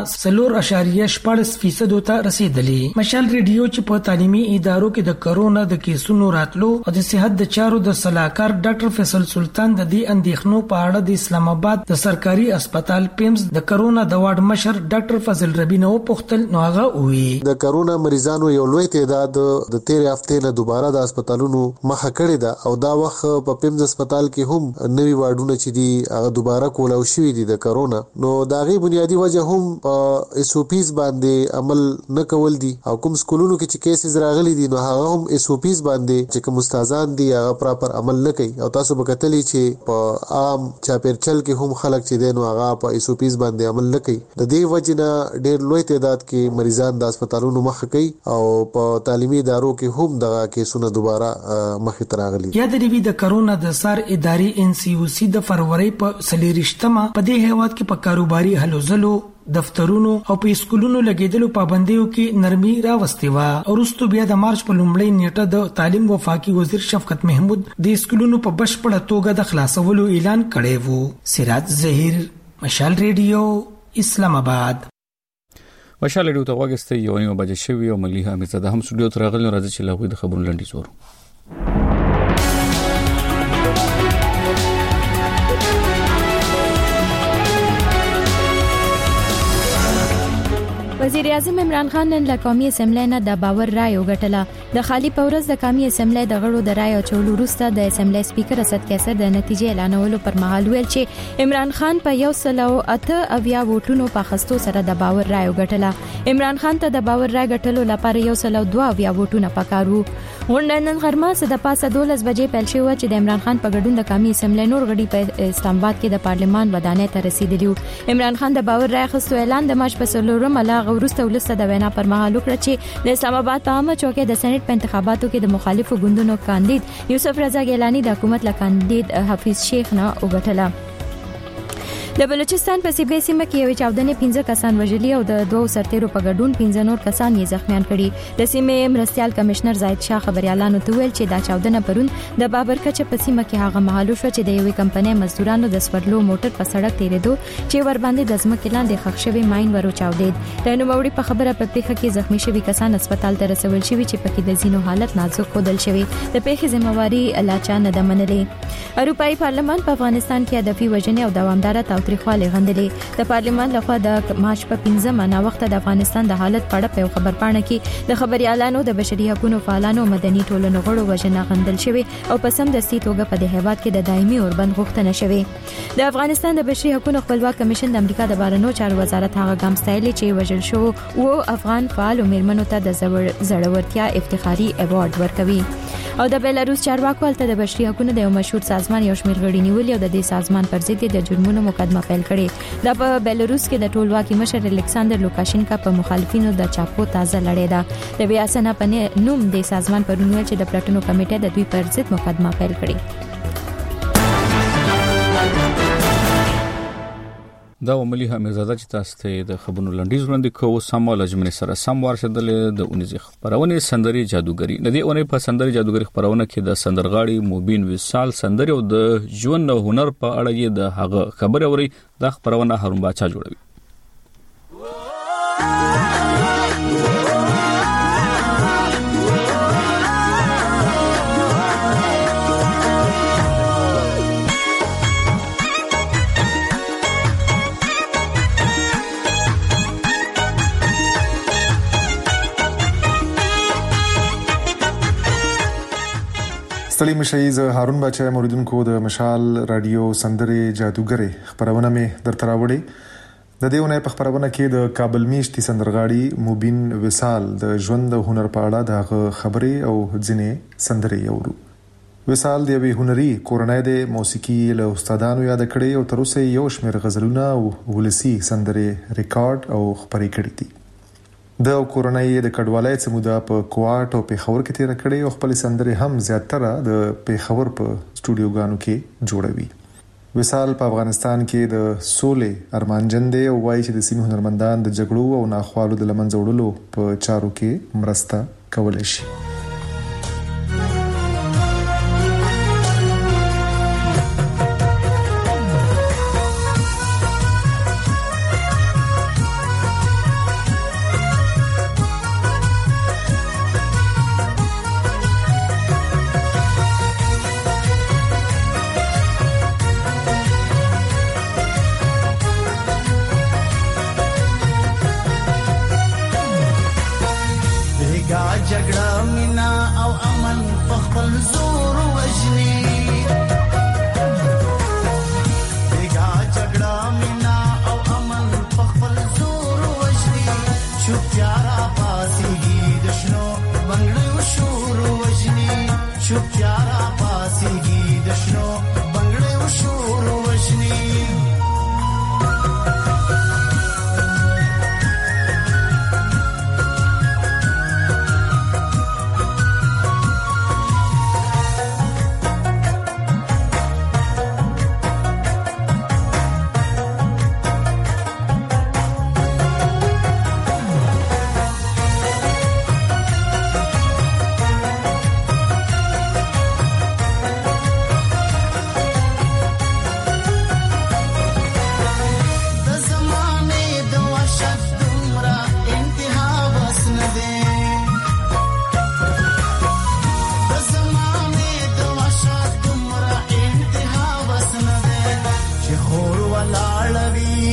4.14% ته رسیدلی. مشال ریډیو چې په تعلیمي ادارو کې د کرونا د کیسونو راتلو او د صحت د چارو د صلاحکار ډاکټر فیصل سلطان د دې اندېښنو په اړه د اسلام آباد د سرکاري هسپتال پیمز د کرونا د وارډ مشر ډاکټر فضل ربی نو پختل نو هغه وی د کرونا مریضانو یو لوی تعداد د 13 هفته نه دوباره د هسپتالونو مخه کړی دا او دا وخت په پیمز هسپتال کې هم نوي وارډونه چې دي هغه دوباره کولاو شوی دي د کرونا نو داغي بنیادی وجه هم SOPs باندې عمل نه کول دي او کوم سکولونو کې چې کیسز راغلي دي نو هغه هم SOPs باندې چې کوم استادان دي هغه پراپر عمل نه کوي او تاسو به کتلی چې په عام چاپیرچل کې هم خلک چې دین او هغه په SOPs باندې عمل نه کوي. د دې وجنه ډېر لوی تعداد کې مریضان د هسپتالونو مخ کوي او په تعلیمي ادارو کې هم دغه کیسونه دوباره مخ ته راغلي. یا د ریوی د کرونا د سار اداري NCOC د فروری په 23مه په دې هیواد کې په کاروباري هلو ځلو دفترونو او په اسکولونو لګیدلو پابندیو کې نرمي راوستي و. ورستو بیا د مارچ په لومړۍ نیټه د تعلیم وفاقي وزیر شفقت محمود د اسکولونو په بشپړه توګه د خلاصولو اعلان کړی وو. سراج ظهیر، مشال ریډیو، اسلام آباد. مشال ریډیو ته وګورئ یو نیمه بجې شوی او ملي حمیدزاده هم سټوډیو ته راغلی راځي چې لاغوي د خبرونو لنډیز ورو. وزیر اعظم عمران خان نن له قومي اسمبلی نه د باور رائے وګټله. د خالی پورز د قومي اسمبلی د غړو د رائے چولو وروسته د اسمبلی سپیکر اسد کیسر د نتیجې اعلانولو پر مهال ویل چې عمران خان په 108 ووټونو په خستو سره د باور رائے وګټله. عمران خان ته د باور رائے ګټلو لپاره 102 ووټونه پکارو. غونډه نن غرمه د پاسه 12 بجې پیل شوه چې د عمران خان په ګډون د قومي اسمبلی نور غړي په اسلام آباد کې د پارلمان ودانۍ ته رسیدلی. عمران خان د باور رائے خستو اعلان د مارچ په 16 وروسته ولسته د وینا پر مهال وکړه چې د اسلام آباد په عامه چوکۍ د سېنات په انتخاباتو کې د مخالفو ګوندونو کاندید یوسف رضا ګیلانی د حکومت له کاندید حفیظ شیخ نه وګټله. د بلوچستان په سیبې سیمه کې یو چاودنې 15 کسان وژلي او د دوه سرتیرو په ګډون 15 نور کسان یې زخمیان کړي. د سیمې مرستيال کمشنر زاید شاه خبريالانو ته ویل چې دا چاودنه پرون د بابرکچ په سیمه کې هغه مهالو شو چې د یوې کمپنۍ مزدورانو د سپرلو موټر په سړک تیریدو چې ور باندې د ځمکې لاندې ښخ شوی ماين ورو چاودید. د نوموړي په خبره په پیښه کې زخمی شوی کسان هسپتال ته رسول شوی چې پکې د زینو حالت نازک ښودل شوی. د پیښې ذمہواری لاچا نه د منلې. اروپאי پارلمان په افغانستان کې هدفي وژنې او دوامدار تاوتریخوالی غندلې. د پارلمان لخوا د مارچ په 15 منا وخت د افغانستان د حالت په اړه په خبرپاڼه کې د خبريالانو د بشري حقوقو فعالانو مدني ټولنو غړو وژنه غندل شوی او په سم دستي توګه په دې هیواد کې د دایمي اوربند غوښتنه شوی. د افغانستان د بشري حقوقو خپلواک کمیشن د امریکا د بهرنیو چارو وزارت هغه ګام ستایلی چې وژل شو او افغان فعال او میرمنو ته د زړورتیا افتخاري ایوارډ ورکوي. او د بیلاروس چارواکو هلته د بشري حقوقو د یو مشهور سازمان یو شمېر غړي نیولي او د دې سازمان پر ضد د جرمونو مقدمه پیل کړې. دا په بیلاروس کې د ټولواکي مشر الکساندر لوکاشینکا په مخالفینو د چاپو تازه لړۍ ده. د بیاسنا په نوم د سازمان پر ونیول چې د پلاټونو کمیټه د دوی پر ضد مقدمه پیل کړې. دا عملی حمیدزاده چې تاسو ته د خبرونو لنډیز وړاندې کوو. سمو لجمنې سره سم ورشدل د اونیزه خبرونه سندري جادوګری د دې اونې په سندري جادوګری خبرونه کې د سندرغاړي موبین وصال سندري او د ژوند او هنر په اړه یې د هغه خبره اوري. د خبرونه هارون باچا جوړوي. ستړي مشي زه هارون باچا موریدونکو د مشال رادیو سندري جادوګری خبرونه مې درته راوړي. د دې ونې په خبرونه کې د کابل میشتي سندرغاړي موبین وصال د ژوند او هنر په اړه د خبرې او ځینې سندري اورو. وصال د یوې هنري کورنۍ د موسیقي له استادانو یاد کړي او تر اوسه یو شمېر غزلونه او ولسي سندري ریکارډ او خبرې کړي دي. د کورنۍ د کډوالۍ سمودا په کوارټ او پیښور کې تیر کړي او خپل سندري هم زیاتره د پیښور په سټوډیوګانو کې جوړوي. وصال په افغانستان کې د سولې ارمانجن دی او وایي چې د سیمې هنرمندان د جګړو او ناخوالو د لمنځه وړلو په چارو کې مرسته کولای شي. जगड़ा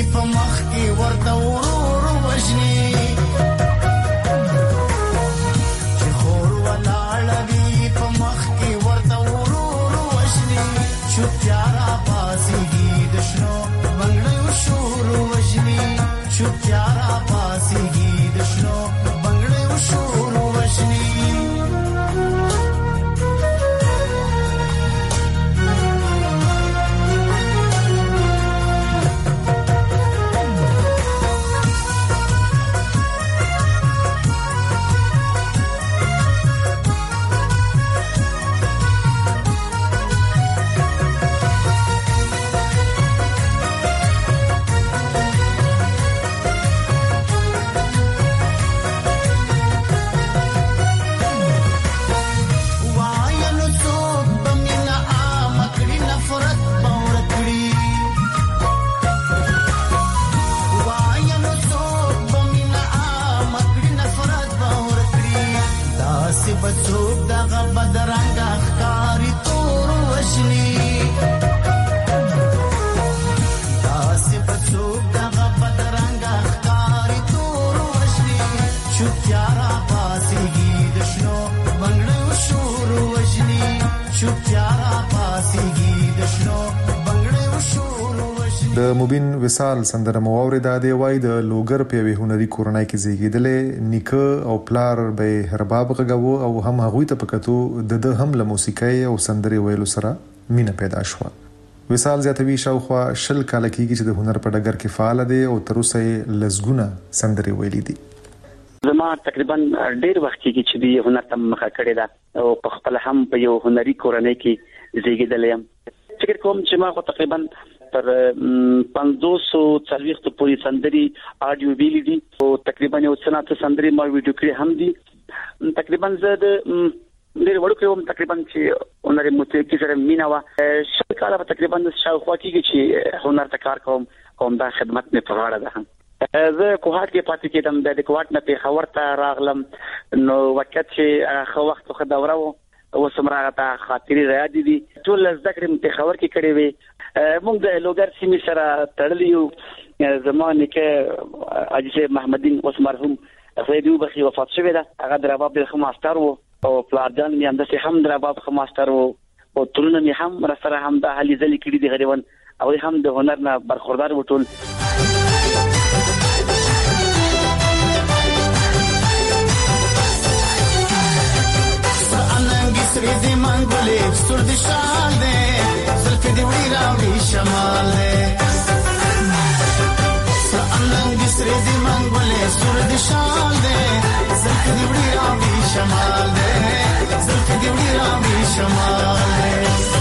په مخ کې ورته ورور وژني چې خور ولاړوي په مخ کې ورته ورور وژني چوپتیا را پاسېږي د شنو بنګړیو شور وژني چوپتیا را پاسېږي د شنو بنګړیو شور وژني د مبین وصال سندره مواورې د دی وای د لوګر په وی هنري کورنۍ کې زیږیدلې نیکه او پلار به هرباب غغو او هم هغوی ته پکتو د هم له موسیقۍ او سندري ویلو سره مینه پیدا شو. وصال زیاتوي شاوخوا شل کال کېږي چې د هنر په ډګر کې فعال دی او تر اوسه لزګونه سندري ویلي دي. زما تقریبا ډیر وخت کې چې دی هنر ته مخه کړی دا او په خپل هم په یو هنري کورنۍ کې زیږیدلم. فکر کوم چې ما خو تقریبا تر 540 پوری سندري آډیو ویلي دي او تقریبا یو څنګه سندري ما ویډیو کړی هم دي. تقریبا زه د ډیر وړو کوم تقریبا چې هنري موسیقي سره مینا وا شل کال په تقریبا شاوخوا کې چې هنر ته کار کوم دا خدمت نه پراړه ده. زه کوهات کې پاتې کېدم د کوهات نه په خبر ته راغلم نو وخت چې خو وخت خو دا ورو او سمراغه ته خاطري را دي ټول ذکر متخور کې کړي وي. موږ د لوګر سیمې سره تړلیو زمانه کې اجازه محمدین اوس مرحوم غیدو بخي وفات شوی دا هغه درباب د خماستر او پلارجان می هم د هم درباب خماستر او ترونه می هم سره هم د حالي ځلې کړي دي غریوان او هم د هنر نه برخوردار وټول. سریزی منگولی سر دی شال دے زلفی دی وڑی راوی شمال دے سراننگی سریزی منگولی سر دی شال دے زلفی دی وڑی راوی شمال دے زلفی دی وڑی راوی شمال دے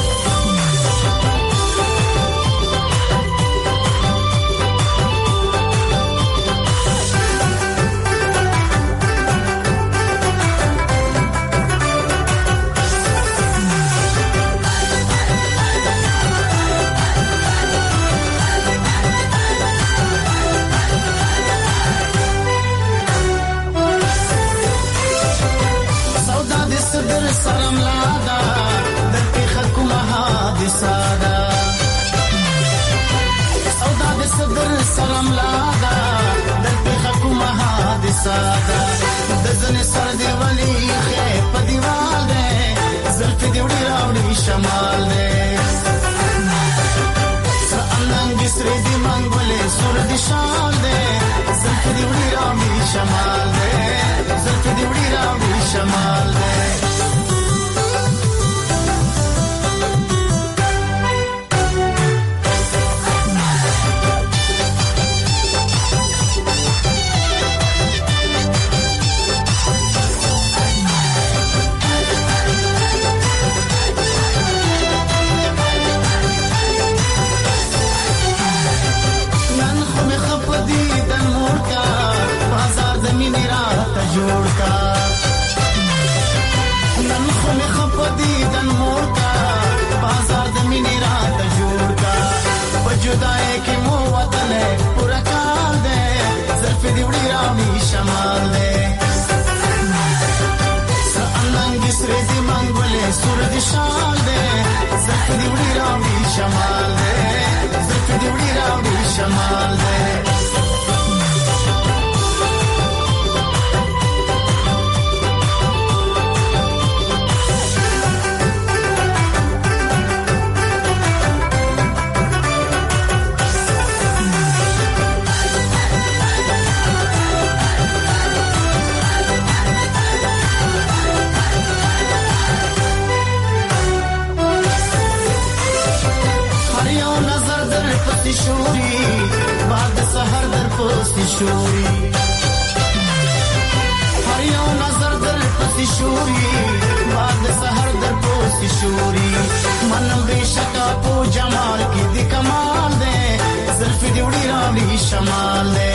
سلام لادا در پیخ کومه حادثه سودا د صدر سلام لادا در پیخ کومه حادثه د ځن سر دی ولی خې په دیوال ده زلف دی وړي راوړي شمال ده سراننګ سر دی منګولې سر دی شال ده زلف دی وړي راوړي شمال ده زلف دی وړي راوړي شمال ده जुदाई की मो वतन है पूरा काल दे ज़ल्फ़ दी उड़ी रावी शमाल दे सअनंगी सरेज़ी मंगोले सुर दी शाल दे ज़ल्फ़ दी उड़ी रावी शमाल दे ज़ल्फ़ दी उड़ी रावी शमाल दे پوسی شوري هر یو نظر در پسی شوري بعد سحر در پوسی شوري من بشکا پو جمال کی دی کمال دے زلف دی وڑی راوی شمال دے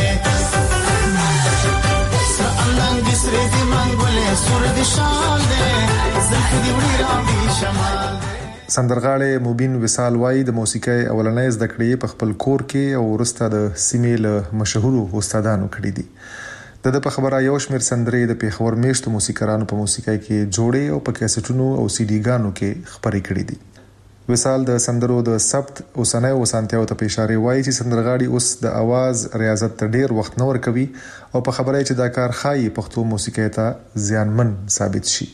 سرندنگ سری دی منگولے سور دی شال دے زلف دی وڑی راوی شمال دے. سندرغاړی مبین وصال وای د موسیقۍ اولنۍ زده کړې په خپل کور کې او وروسته د سیمې له مشهورو استادانو کړې دي. د په خبره یو شمېر سندرې د پیښور میشتو موسیقارانو په موسیقۍ کې جوړې او په کیسټونو او سی ډي ګانو کې خپرې کړې دي. وصال د سندرو د ثبت اوسنۍ وسانتیاو ته په اشاره وایي چې سندرغاړي اوس د आवाज ریاضت ته ډیر وخت نه ورکوي او په خبره چې دا کار ښایي پښتو موسیقۍ ته زیانمن ثابت شي.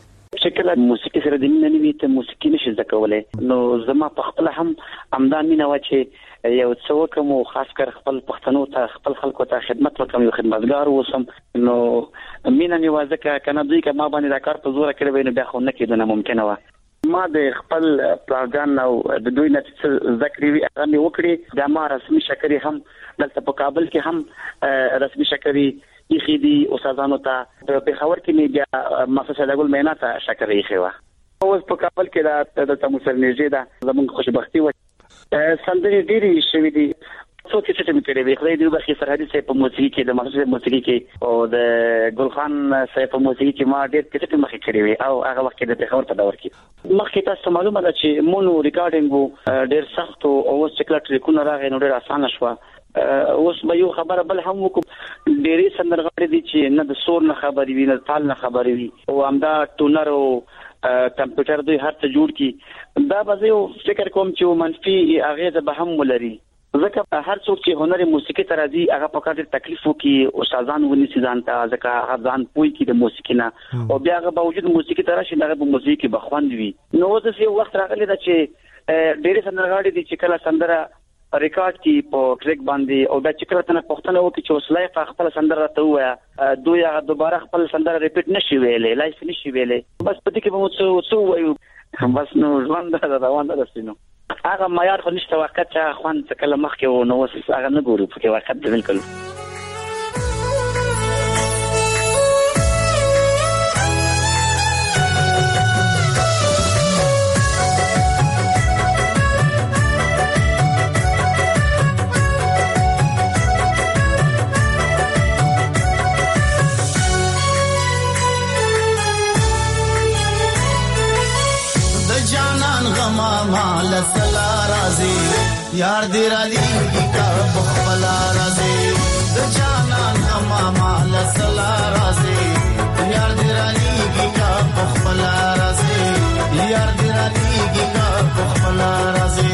شکل موسیقي سره د مینې نه وي ته موسیقي نشي زده کولای. نو زما په خپل هم امدا مینه و چې یو څو کوم خاص کر خپل پښتنو ته خپل خلکو ته خدمت وکم یو خدمتګار وسم. نو مینه مې وازکه کنه دوی که ما باندې دا کار په زور کړی وای نو بیا خو نه کېدو نه ممکنه و. ما د خپل پلاګان او د دوی نتیجه ذکر وی هغه مې وکړي. د ما رسمي شکرې هم دلته په کابل کې هم رسمي شکرې یخي دي استادانو ته. په خبر کې مې بیا مؤسسه د ګل مینا ته شکرې یخي و. اوس په کابل کې د تمثيل نږدې ده زمونږ خوشبختي و. سندرې ډېرې شوې دي څو چې څه مې کړې وي. خدای دې وبخښي فرهادي صاحب په موسیقي کې د مؤسسه موسیقي کې او د ګلخان صاحب په موسیقي کې ما ډېر څه مخې کړې وي او هغه وخت کې د پیښور په دور کې مخکې تاسو معلومه ده چې مونو ریکارډینګ ډېر سخت او اوس چې کله ټریکونه راغی نو ډېر اسانه شو. اوس به یو خبره بل هم وکړو. ډېری سندرغاړي دي چې نه د سور نه خبري وي نه تال نه خبري وي او همدا ټونر او کمپیوټر دوی هر څه جوړ کی. دا به یو فکر کوم چې منفي اغیزه به هم ولري. ځکه هر څوک چې هنر موسیقي ته راځي هغه په کار تکلیف وکي او استادان ونیسي ځان ته ځکه هغه ځان پوي کی د موسیقي نه او بیا هغه باوجود موسیقي ته راشي هغه په موسیقي بخوند وي. نو اوس یو وخت راغلی دا چې ډېر سندرغاړي دي چې کله سندره ریکارډ کی په ټریک باندې او دا چې کله تنه پښتنه وکړي چې وسلای خپل سندره ته وایا دوی هغه دوباره خپل سندره ریپیټ نشي ویلې لایف نشي ویلې بس پدې کې به مو څه وایو بس نو ژوند دا روان ده سينو هغه معیار خو نشته وخت چې خوان څه کله مخکې و نو وس هغه نه ګورو په کې وخت دې بالکل. مال سلا رازي یار دې را لېږي کا بخلا رازي د جانان اما مال سلا رازي یار دې را لېږي کا بخلا رازي یار دې را لېږي کا بخلا رازي.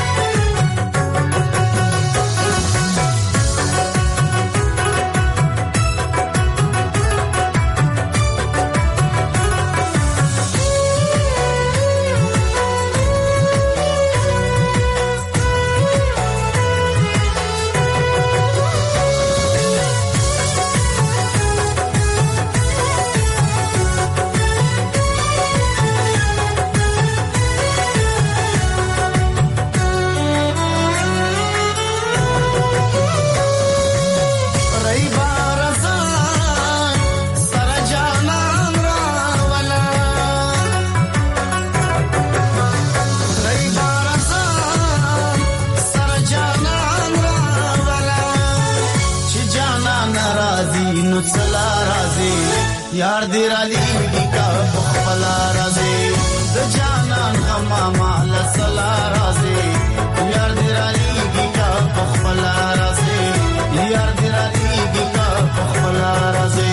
یار دې را لېږي کا بخلا رازي د جانان اما مال سلا رازي یار دې را لېږي کا بخلا رازي یار دې را لېږي کا بخلا رازي.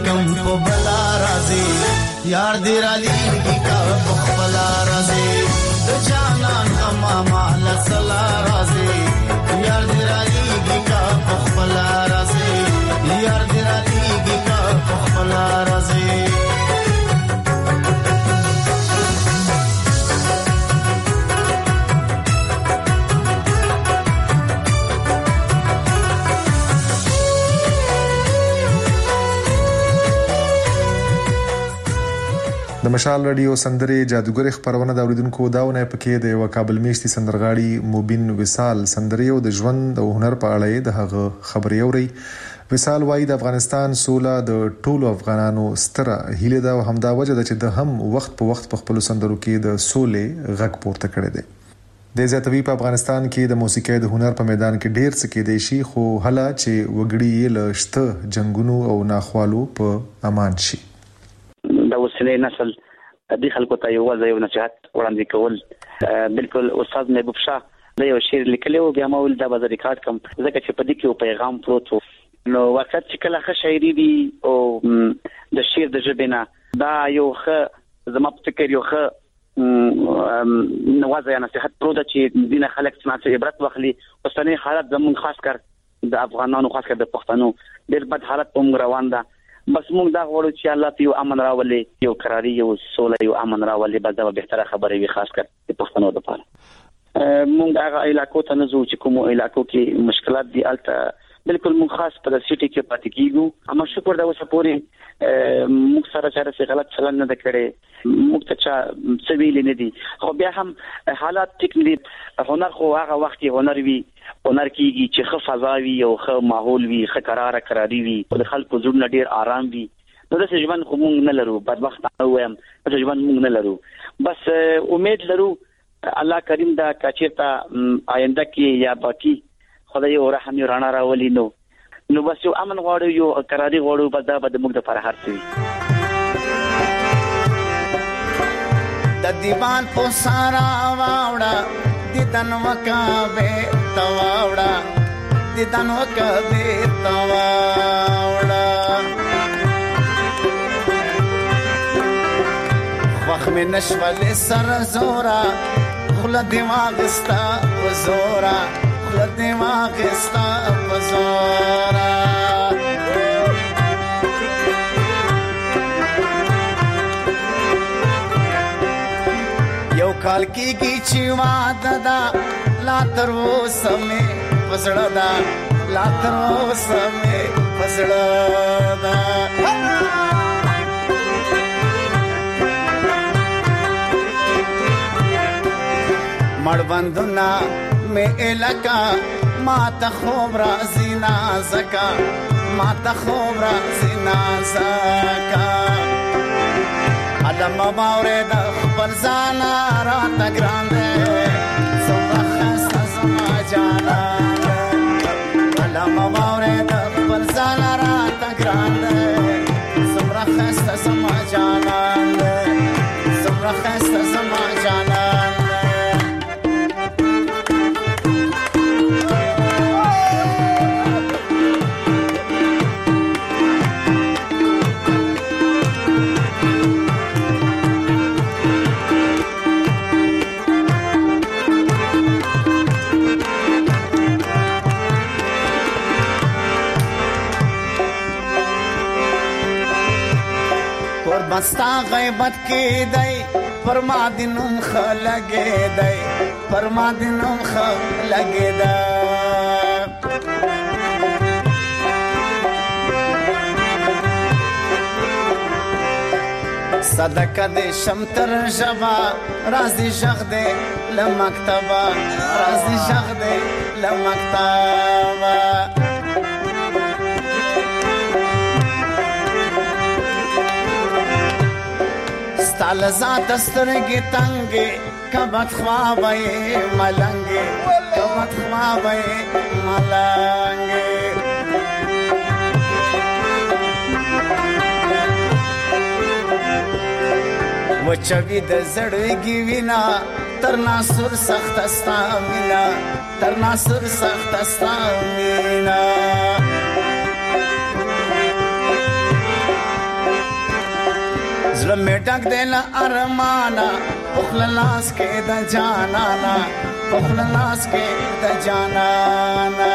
کم په بلا راځي یار دې را لېږي کا په بلا راځي د جانان اماما لسلا راځي یار دې را لېږي کا په بلا راځي یار دې را لېږي کا په بلا راځي د مشال رادیو سندري جادوګر خبرونه د اوریدونکو داونه پکې د یو کابل میشتي سندرغاړي موبین وصال سندري او د ژوند او هنر په اړه د هغه خبري اوري. وصال وايي د افغانستان سوله د ټولو افغانانو ستره هیله ده او همدا وجه ده چې د هم وخت په وخت په خپل سندرو کې د سولې غږ پورته کړی دی. د زیاتوي په افغانستان کې د موسیقۍ د هنر په میدان کې ډیر څه کې دی شي خو هله چې وګړي له شته جنگونو او ناخوالو په امان شي. د اوسنۍ نسل د خلکو ته یو ځای نصيحت وړاندې کول بالکل استاد محبوب شاه د یو شعر لیکلی او بیا ما ول د بازار ریکارډ کوم ځکه چې په دې کې یو پیغام پروت و نو وخت چې کله ښه شاعري وي او د شعر د ژبې نه دا یو ښه زما په فکر یو ښه نوازه یا نصيحت پروت چې دینه خلک څنګه عبرت واخلي اوسنۍ حالت زموږ خاص کر د افغانانو خاص کر د پښتنو ډېر بد حالت په روان ده بس موږ دا غواړو چې الله په امن راولي یو قراري یو سوله یو امن راولي بس دا به تر خبرې وي خاص کر د پښتنو لپاره موږ هغه علاقو ته نه ځو چې کوم علاقو کې مشکلات دي البته بالکل موږ خاص په سيټي کې پاتې کیږو اما شکر دا اوسه پورې موږ سره چې غلط چلن نه کړي موږ ته څه ویل نه دي خو بیا هم حالات ټیک نه دي هنر خو هغه وخت هنر وی هنر کیږي چې ښه فضا وي او ښه ماحول وي ښه قراري وي او د خلکو زړه ډیر آرام وي نو د ژوند خو موږ نه لرو بدبخت وایم د ژوند موږ نه لرو بس امید لرو الله کریم دا کاچیرته آینده کې یا باقی خدای او رحم یې رانا راولي نو بس یو امن غواړو یو قراري غواړو بس دا به موږ د فرهار سي د دیوان په سارا واوړه ددن وکابه تواوړه ددن وکابه تواوړه وخت مې نشول سر زورا خل دماغ استا وزورا خل دماغ استا وزورا یو کال کېږي چې واده دا لا تر اوسه مې پزړه دا لا تر اوسه مې پزړه دا مړوندونه مې الکا ما ته خوب راځي نازکا ما ته خوب راځي نازکا علم باورې د خپل ځان را تګران دې څومره خسته زما جانان علم باورې د خپل ځان را تګران دې څومره خسته زما جانان څومره خسته زما جانان مستا غیبت کې دی پر ما دینم خلګې دی پر ما دینم خلګې دی صدقه دې شمتر جبا راز دې ژغ دې لمکتبا راز دې ژغ دې لمکتبا ستال ذات سترګې تنګې کبت خوابې ملنګې کبت خوابې ملنګې وچوي د زړګي وینا تر ناسور سخت استا مینا تر ناسور سخت استا مینا زلم ډک دل ارمانا خپل لاس کې د جانانا خپل لاس کې د جانانا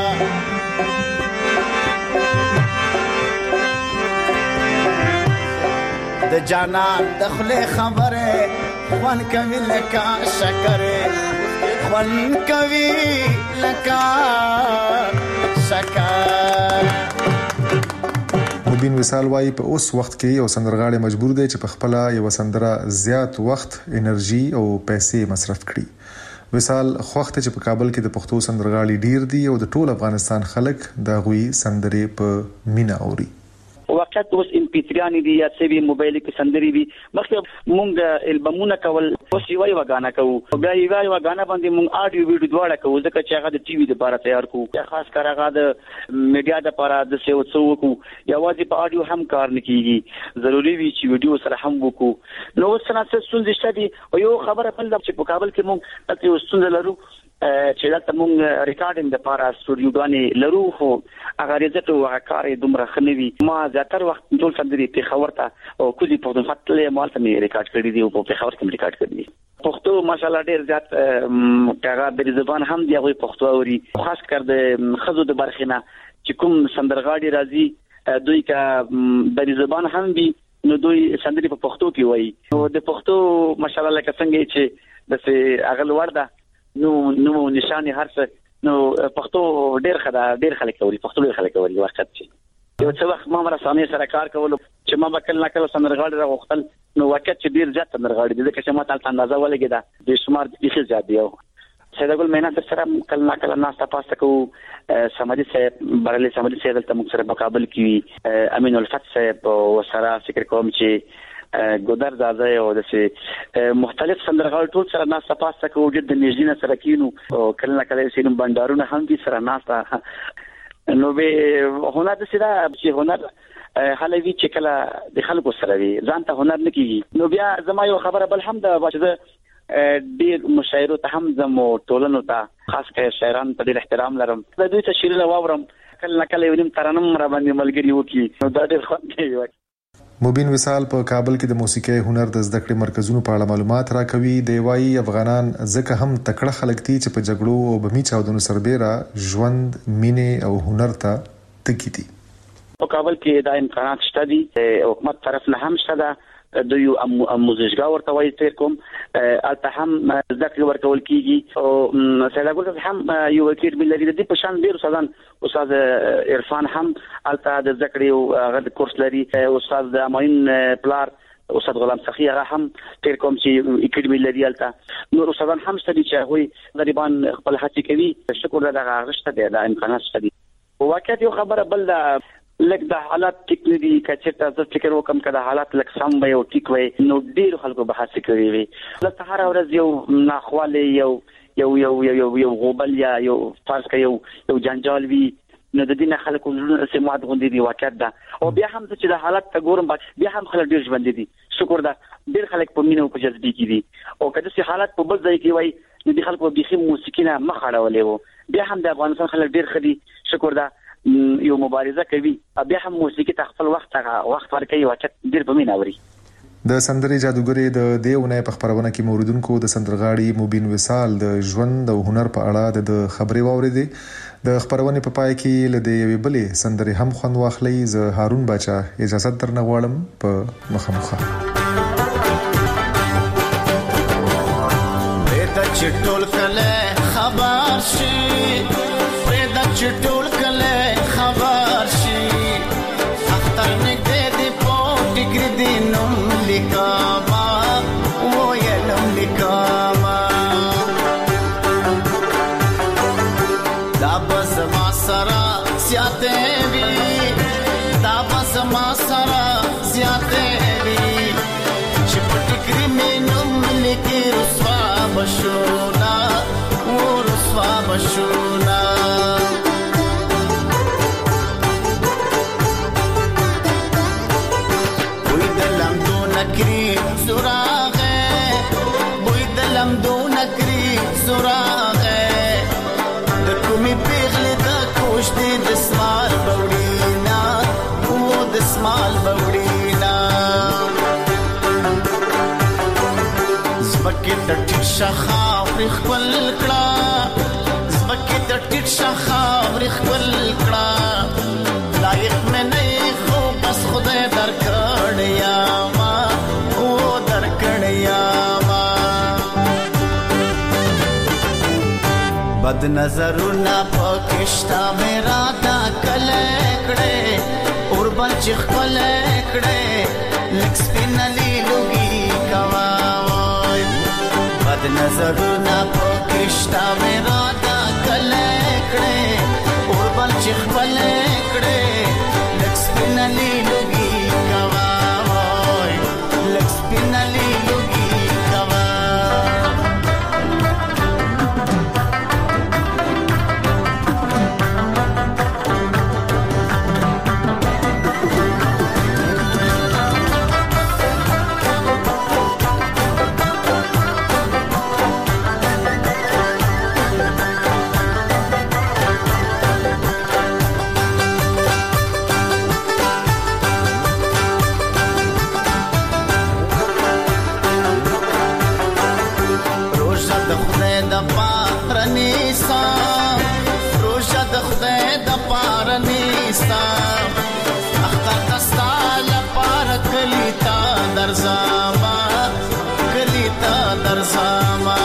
د جانان د خله خبره خوان کوي لکه شکر خوان کوي لکه شکر. مبین وصال وايي په اوس وخت کې یو سندرغاړی مجبور دی چې په خپل یو سندره زیات وخت انرژي او پیسې مصرف کړي. وصال خوخت چې په کابل کې د پښتو سندرغاړي ډیر دي او د ټول افغانستان خلک د غوي سندرې په مینا اوري. وقت اوس MP3 دي یا سیوی موبایل کې سندري دي مخکې مونږ البمونه کول اوس یو غانا کوو بیا یو غانا باندې مونږ اډیو ویډیو دواړه کوو ځکه چې هغه د ټي وي لپاره تیار کوو خاص کر هغه د میډیا لپاره د سیو څو کو یوازې په اډیو هم کار نه کیږي ضروری وي چې ویډیو سره هم وکړو. نو اوس څنګه څه شته دي او یو خبره بل چې په کابل کې مونږ تاسو ستونزه لرو چې دا موږ ریکارډینګ لپاره سټوډیوګانې لرو خو هغه رزته او کارې دومره خنوي ما زیاتره وخت ټول سندري په خبرته او کوزي په فتله مالته مې ریکارډ کړی دی او په خبر کې ریکارډ کړی دی. پښتو ماشاءالله ډېر زیات کاغه د زبان هم دی غوي پښتو اوري خاص کر د خزو د برخنه چې کوم سندرغاړي راځي دوی کا د زبان هم دی نو دوی سندري په پښتو کې وایي نو د پښتو ماشاءالله لکه څنګه چې د اغل ورده نو نشانه هرڅه نو پښتو ډېر خلک اوري پښتو ډېر خلک اوري وخت چې یو څه وخت ما رسامي سره کار کول چې ما به کله کله سندرغاړي راغختل نو وخت چې ډېر زیات سندرغاړي دي چې ما تل اندازه ولګیدا د شمار د زیات دی سیدا ګل مینا سره کله ناستا پاسته کو سمادي صاحب برلي سمادي صاحب ته موږ سره مقابل کی امین الفتح صاحب وسره فکر کوم چې ګودر زازه او د مختلف سندرغاړي ټول سره ناستا پاسته کو د نږدې سره کینو کله کله سینم بندارونه هم دي سره ناستا نو به هنر د سره چې هنر حالوي چې کله د خلکو سره وي ځان ته هنر نه کیږي نو بیا زما یو خبره بل هم د واجده ډیر مشاعر ته هم زمو ټولنو ته خاص کر شاعران ته ډیر احترام لرم د دوی ته شیرینه واورم کله کله ونیم ترنم را باندې ملګری وکي نو دا ډیر خوند کوي. مبین وصال په کابل کې د موسیقي هنر د زده کړې مرکزونو په اړه معلومات راکوي. دی وايي افغانان ځکه هم تکړه خلک دي چې په جګړو او بمی چاودنو سربېره ژوند مینه او هنر ته تکي دي. په کابل کې دا امکانات شته دي حکومت طرف نه هم شته ده د یو موزیګا ورته وایي تیر کوم الته هم ذکر ورکول کیږي او سیداګل هم یو وکیل بلری د په شان ډیر استاد عرفان هم الته د ذکر یو غد کورس لري استاد د امین پلار استاد غلام سخی هغه هم تیر کوم چې اکیډمي لري الته نور استادان هم ستدي چې هغه غریبان خپل هڅه کوي شکر دغه غشته د امکانات ستدي واقعیت یو خبره بل لکه د حالات ټیک نه دي کچته زه فکر وکم کړه حالات لکه سم وي او ټیک وي نو ډیر خلکو به حاسه کوي وي لکه هر ورځ یو ناخواله یو غوبل یا یو فرض کوي یو جنجال وي نو د دې نه خلکو سمات غوندي دي واقعیت ده او بیا هم چې د حالات ته ګورم بیا هم خلک ډیر ژوند دي شکر ده ډیر خلک په مینه او په جذبې کې دي او کله چې حالات په بل ځای کې وي نو د خلکو به خې موسیقي نه مخ اړولې وو بیا هم د افغانستان خلک ډیر خدي شکر ده یو مبارزه کوي بیا هم موسیقي ته خپل وخت ورکوي او چې ډیر په مینه اوري. د سندري جادوګری د دیونه په خبرونه کې موریدونکو د سندرغاړي مبین وصال د ژوند او هنر په اړه د خبري واوریدي. د خبرونه په پای کې لدی یوې بلې سندري هم خوند واخلي. زه هارون باچا اجازه درنه غواړم په مخامخه چټول کله خبر شي پیدا چټول کله خبر شي اختر نګدې دی په ټیګری دینم لیکما و یلم لیکما دا بس ما سرا سیاته وی دا بس ما سرا سیاته وی چې په ټیګری مینم لیکي رسوا بشونا ورسوا بشونا وی دلم دو نکری شخاوري خپل کړه زمکه د ټیټ شخاوري خپل کړه لایق مې نه خو بس خدای درکړیا ما او درکړیا ما بد نظرونه پکشتا میرا دا کله کړه اور بل چې خپل کړه لکس پینلی لوګي کوا بد نظرونه پکشتا میرا دا کله کړه اور بل چې خپل کړه لکس پینلی لوګي کوا لکس پینلی لوګي کوا روژه د خدای د پاره نیستا اختر دستا لپاره کلی تا درځما کلی تا درځما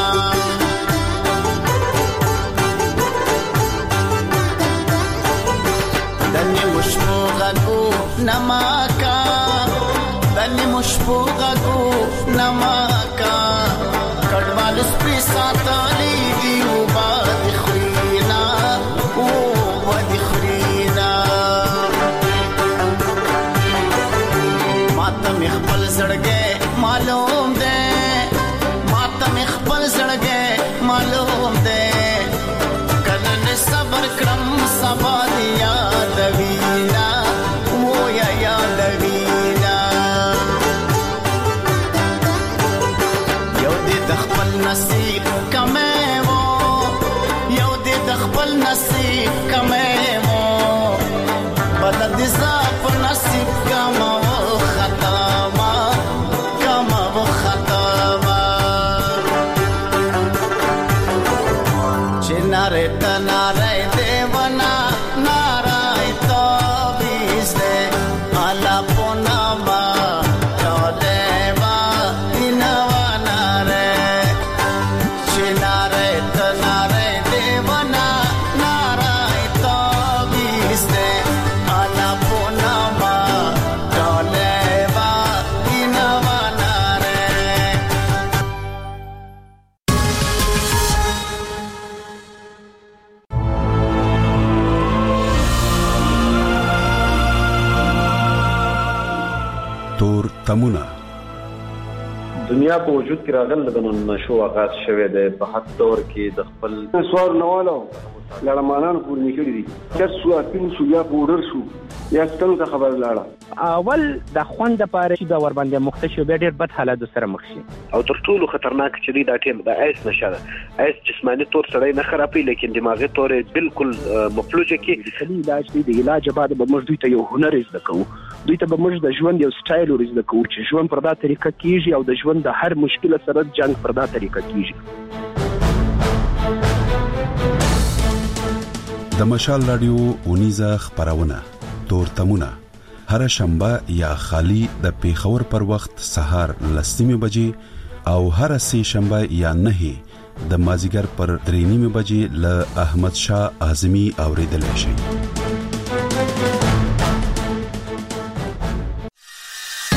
دني مشپو غو نماکا دني مشپو غو نماکا کډوال سپي ساتلی دیو باد خرینا او باد خرینا ماته مخبل زړګې معلوم ده ماته مخبل زړګې معلوم ده کله صبر کړم سبا دی یاد وینا او یا یاد وینا یو دې خپل نصیب کمه وو یو دې خپل نصیب کمه وو بدل دې زاپ نصیب کمه وو خطا ما کمه وو خطا ما چناره تناره دیونا نارای تو بیسته الا پونما تمونه دنیا په وجود کې راغله د نشو آغاز شوه د په حد دور کې د خپل سوار نوالو لړمانان پور نکړي دي چې سو اپین سو یا پودر شو یا ستنو ته خبر لاړه اول د خوند لپاره چې دا ور باندې مختشو به ډېر بد حالت سره مخ شي او تر ټولو خطرناک چې دی دا ټیم د ایس نشه ایس جسمانی طور سره نه خرابې لیکن دماغي طور بالکل مفلوجه کې د علاج دی د علاج بعد به موږ دوی ته یو هنر زده کوو دوی ته به موږ د ژوند یو سټایل ورزده کوو چې ژوند پر دا طریقه کیږي او د ژوند د هر مشکل سره جنگ پر دا طریقه کیږي د مشال رادیو اونیزه خبرونه تورتمونه هر شنبه یا خالی د پیښور پر وخت سهار 10:00 بجې او هر سه شنبه یا 9 د مازیګر پر 3:30 بجې ل احمد شاه اعظمي اوریدل شي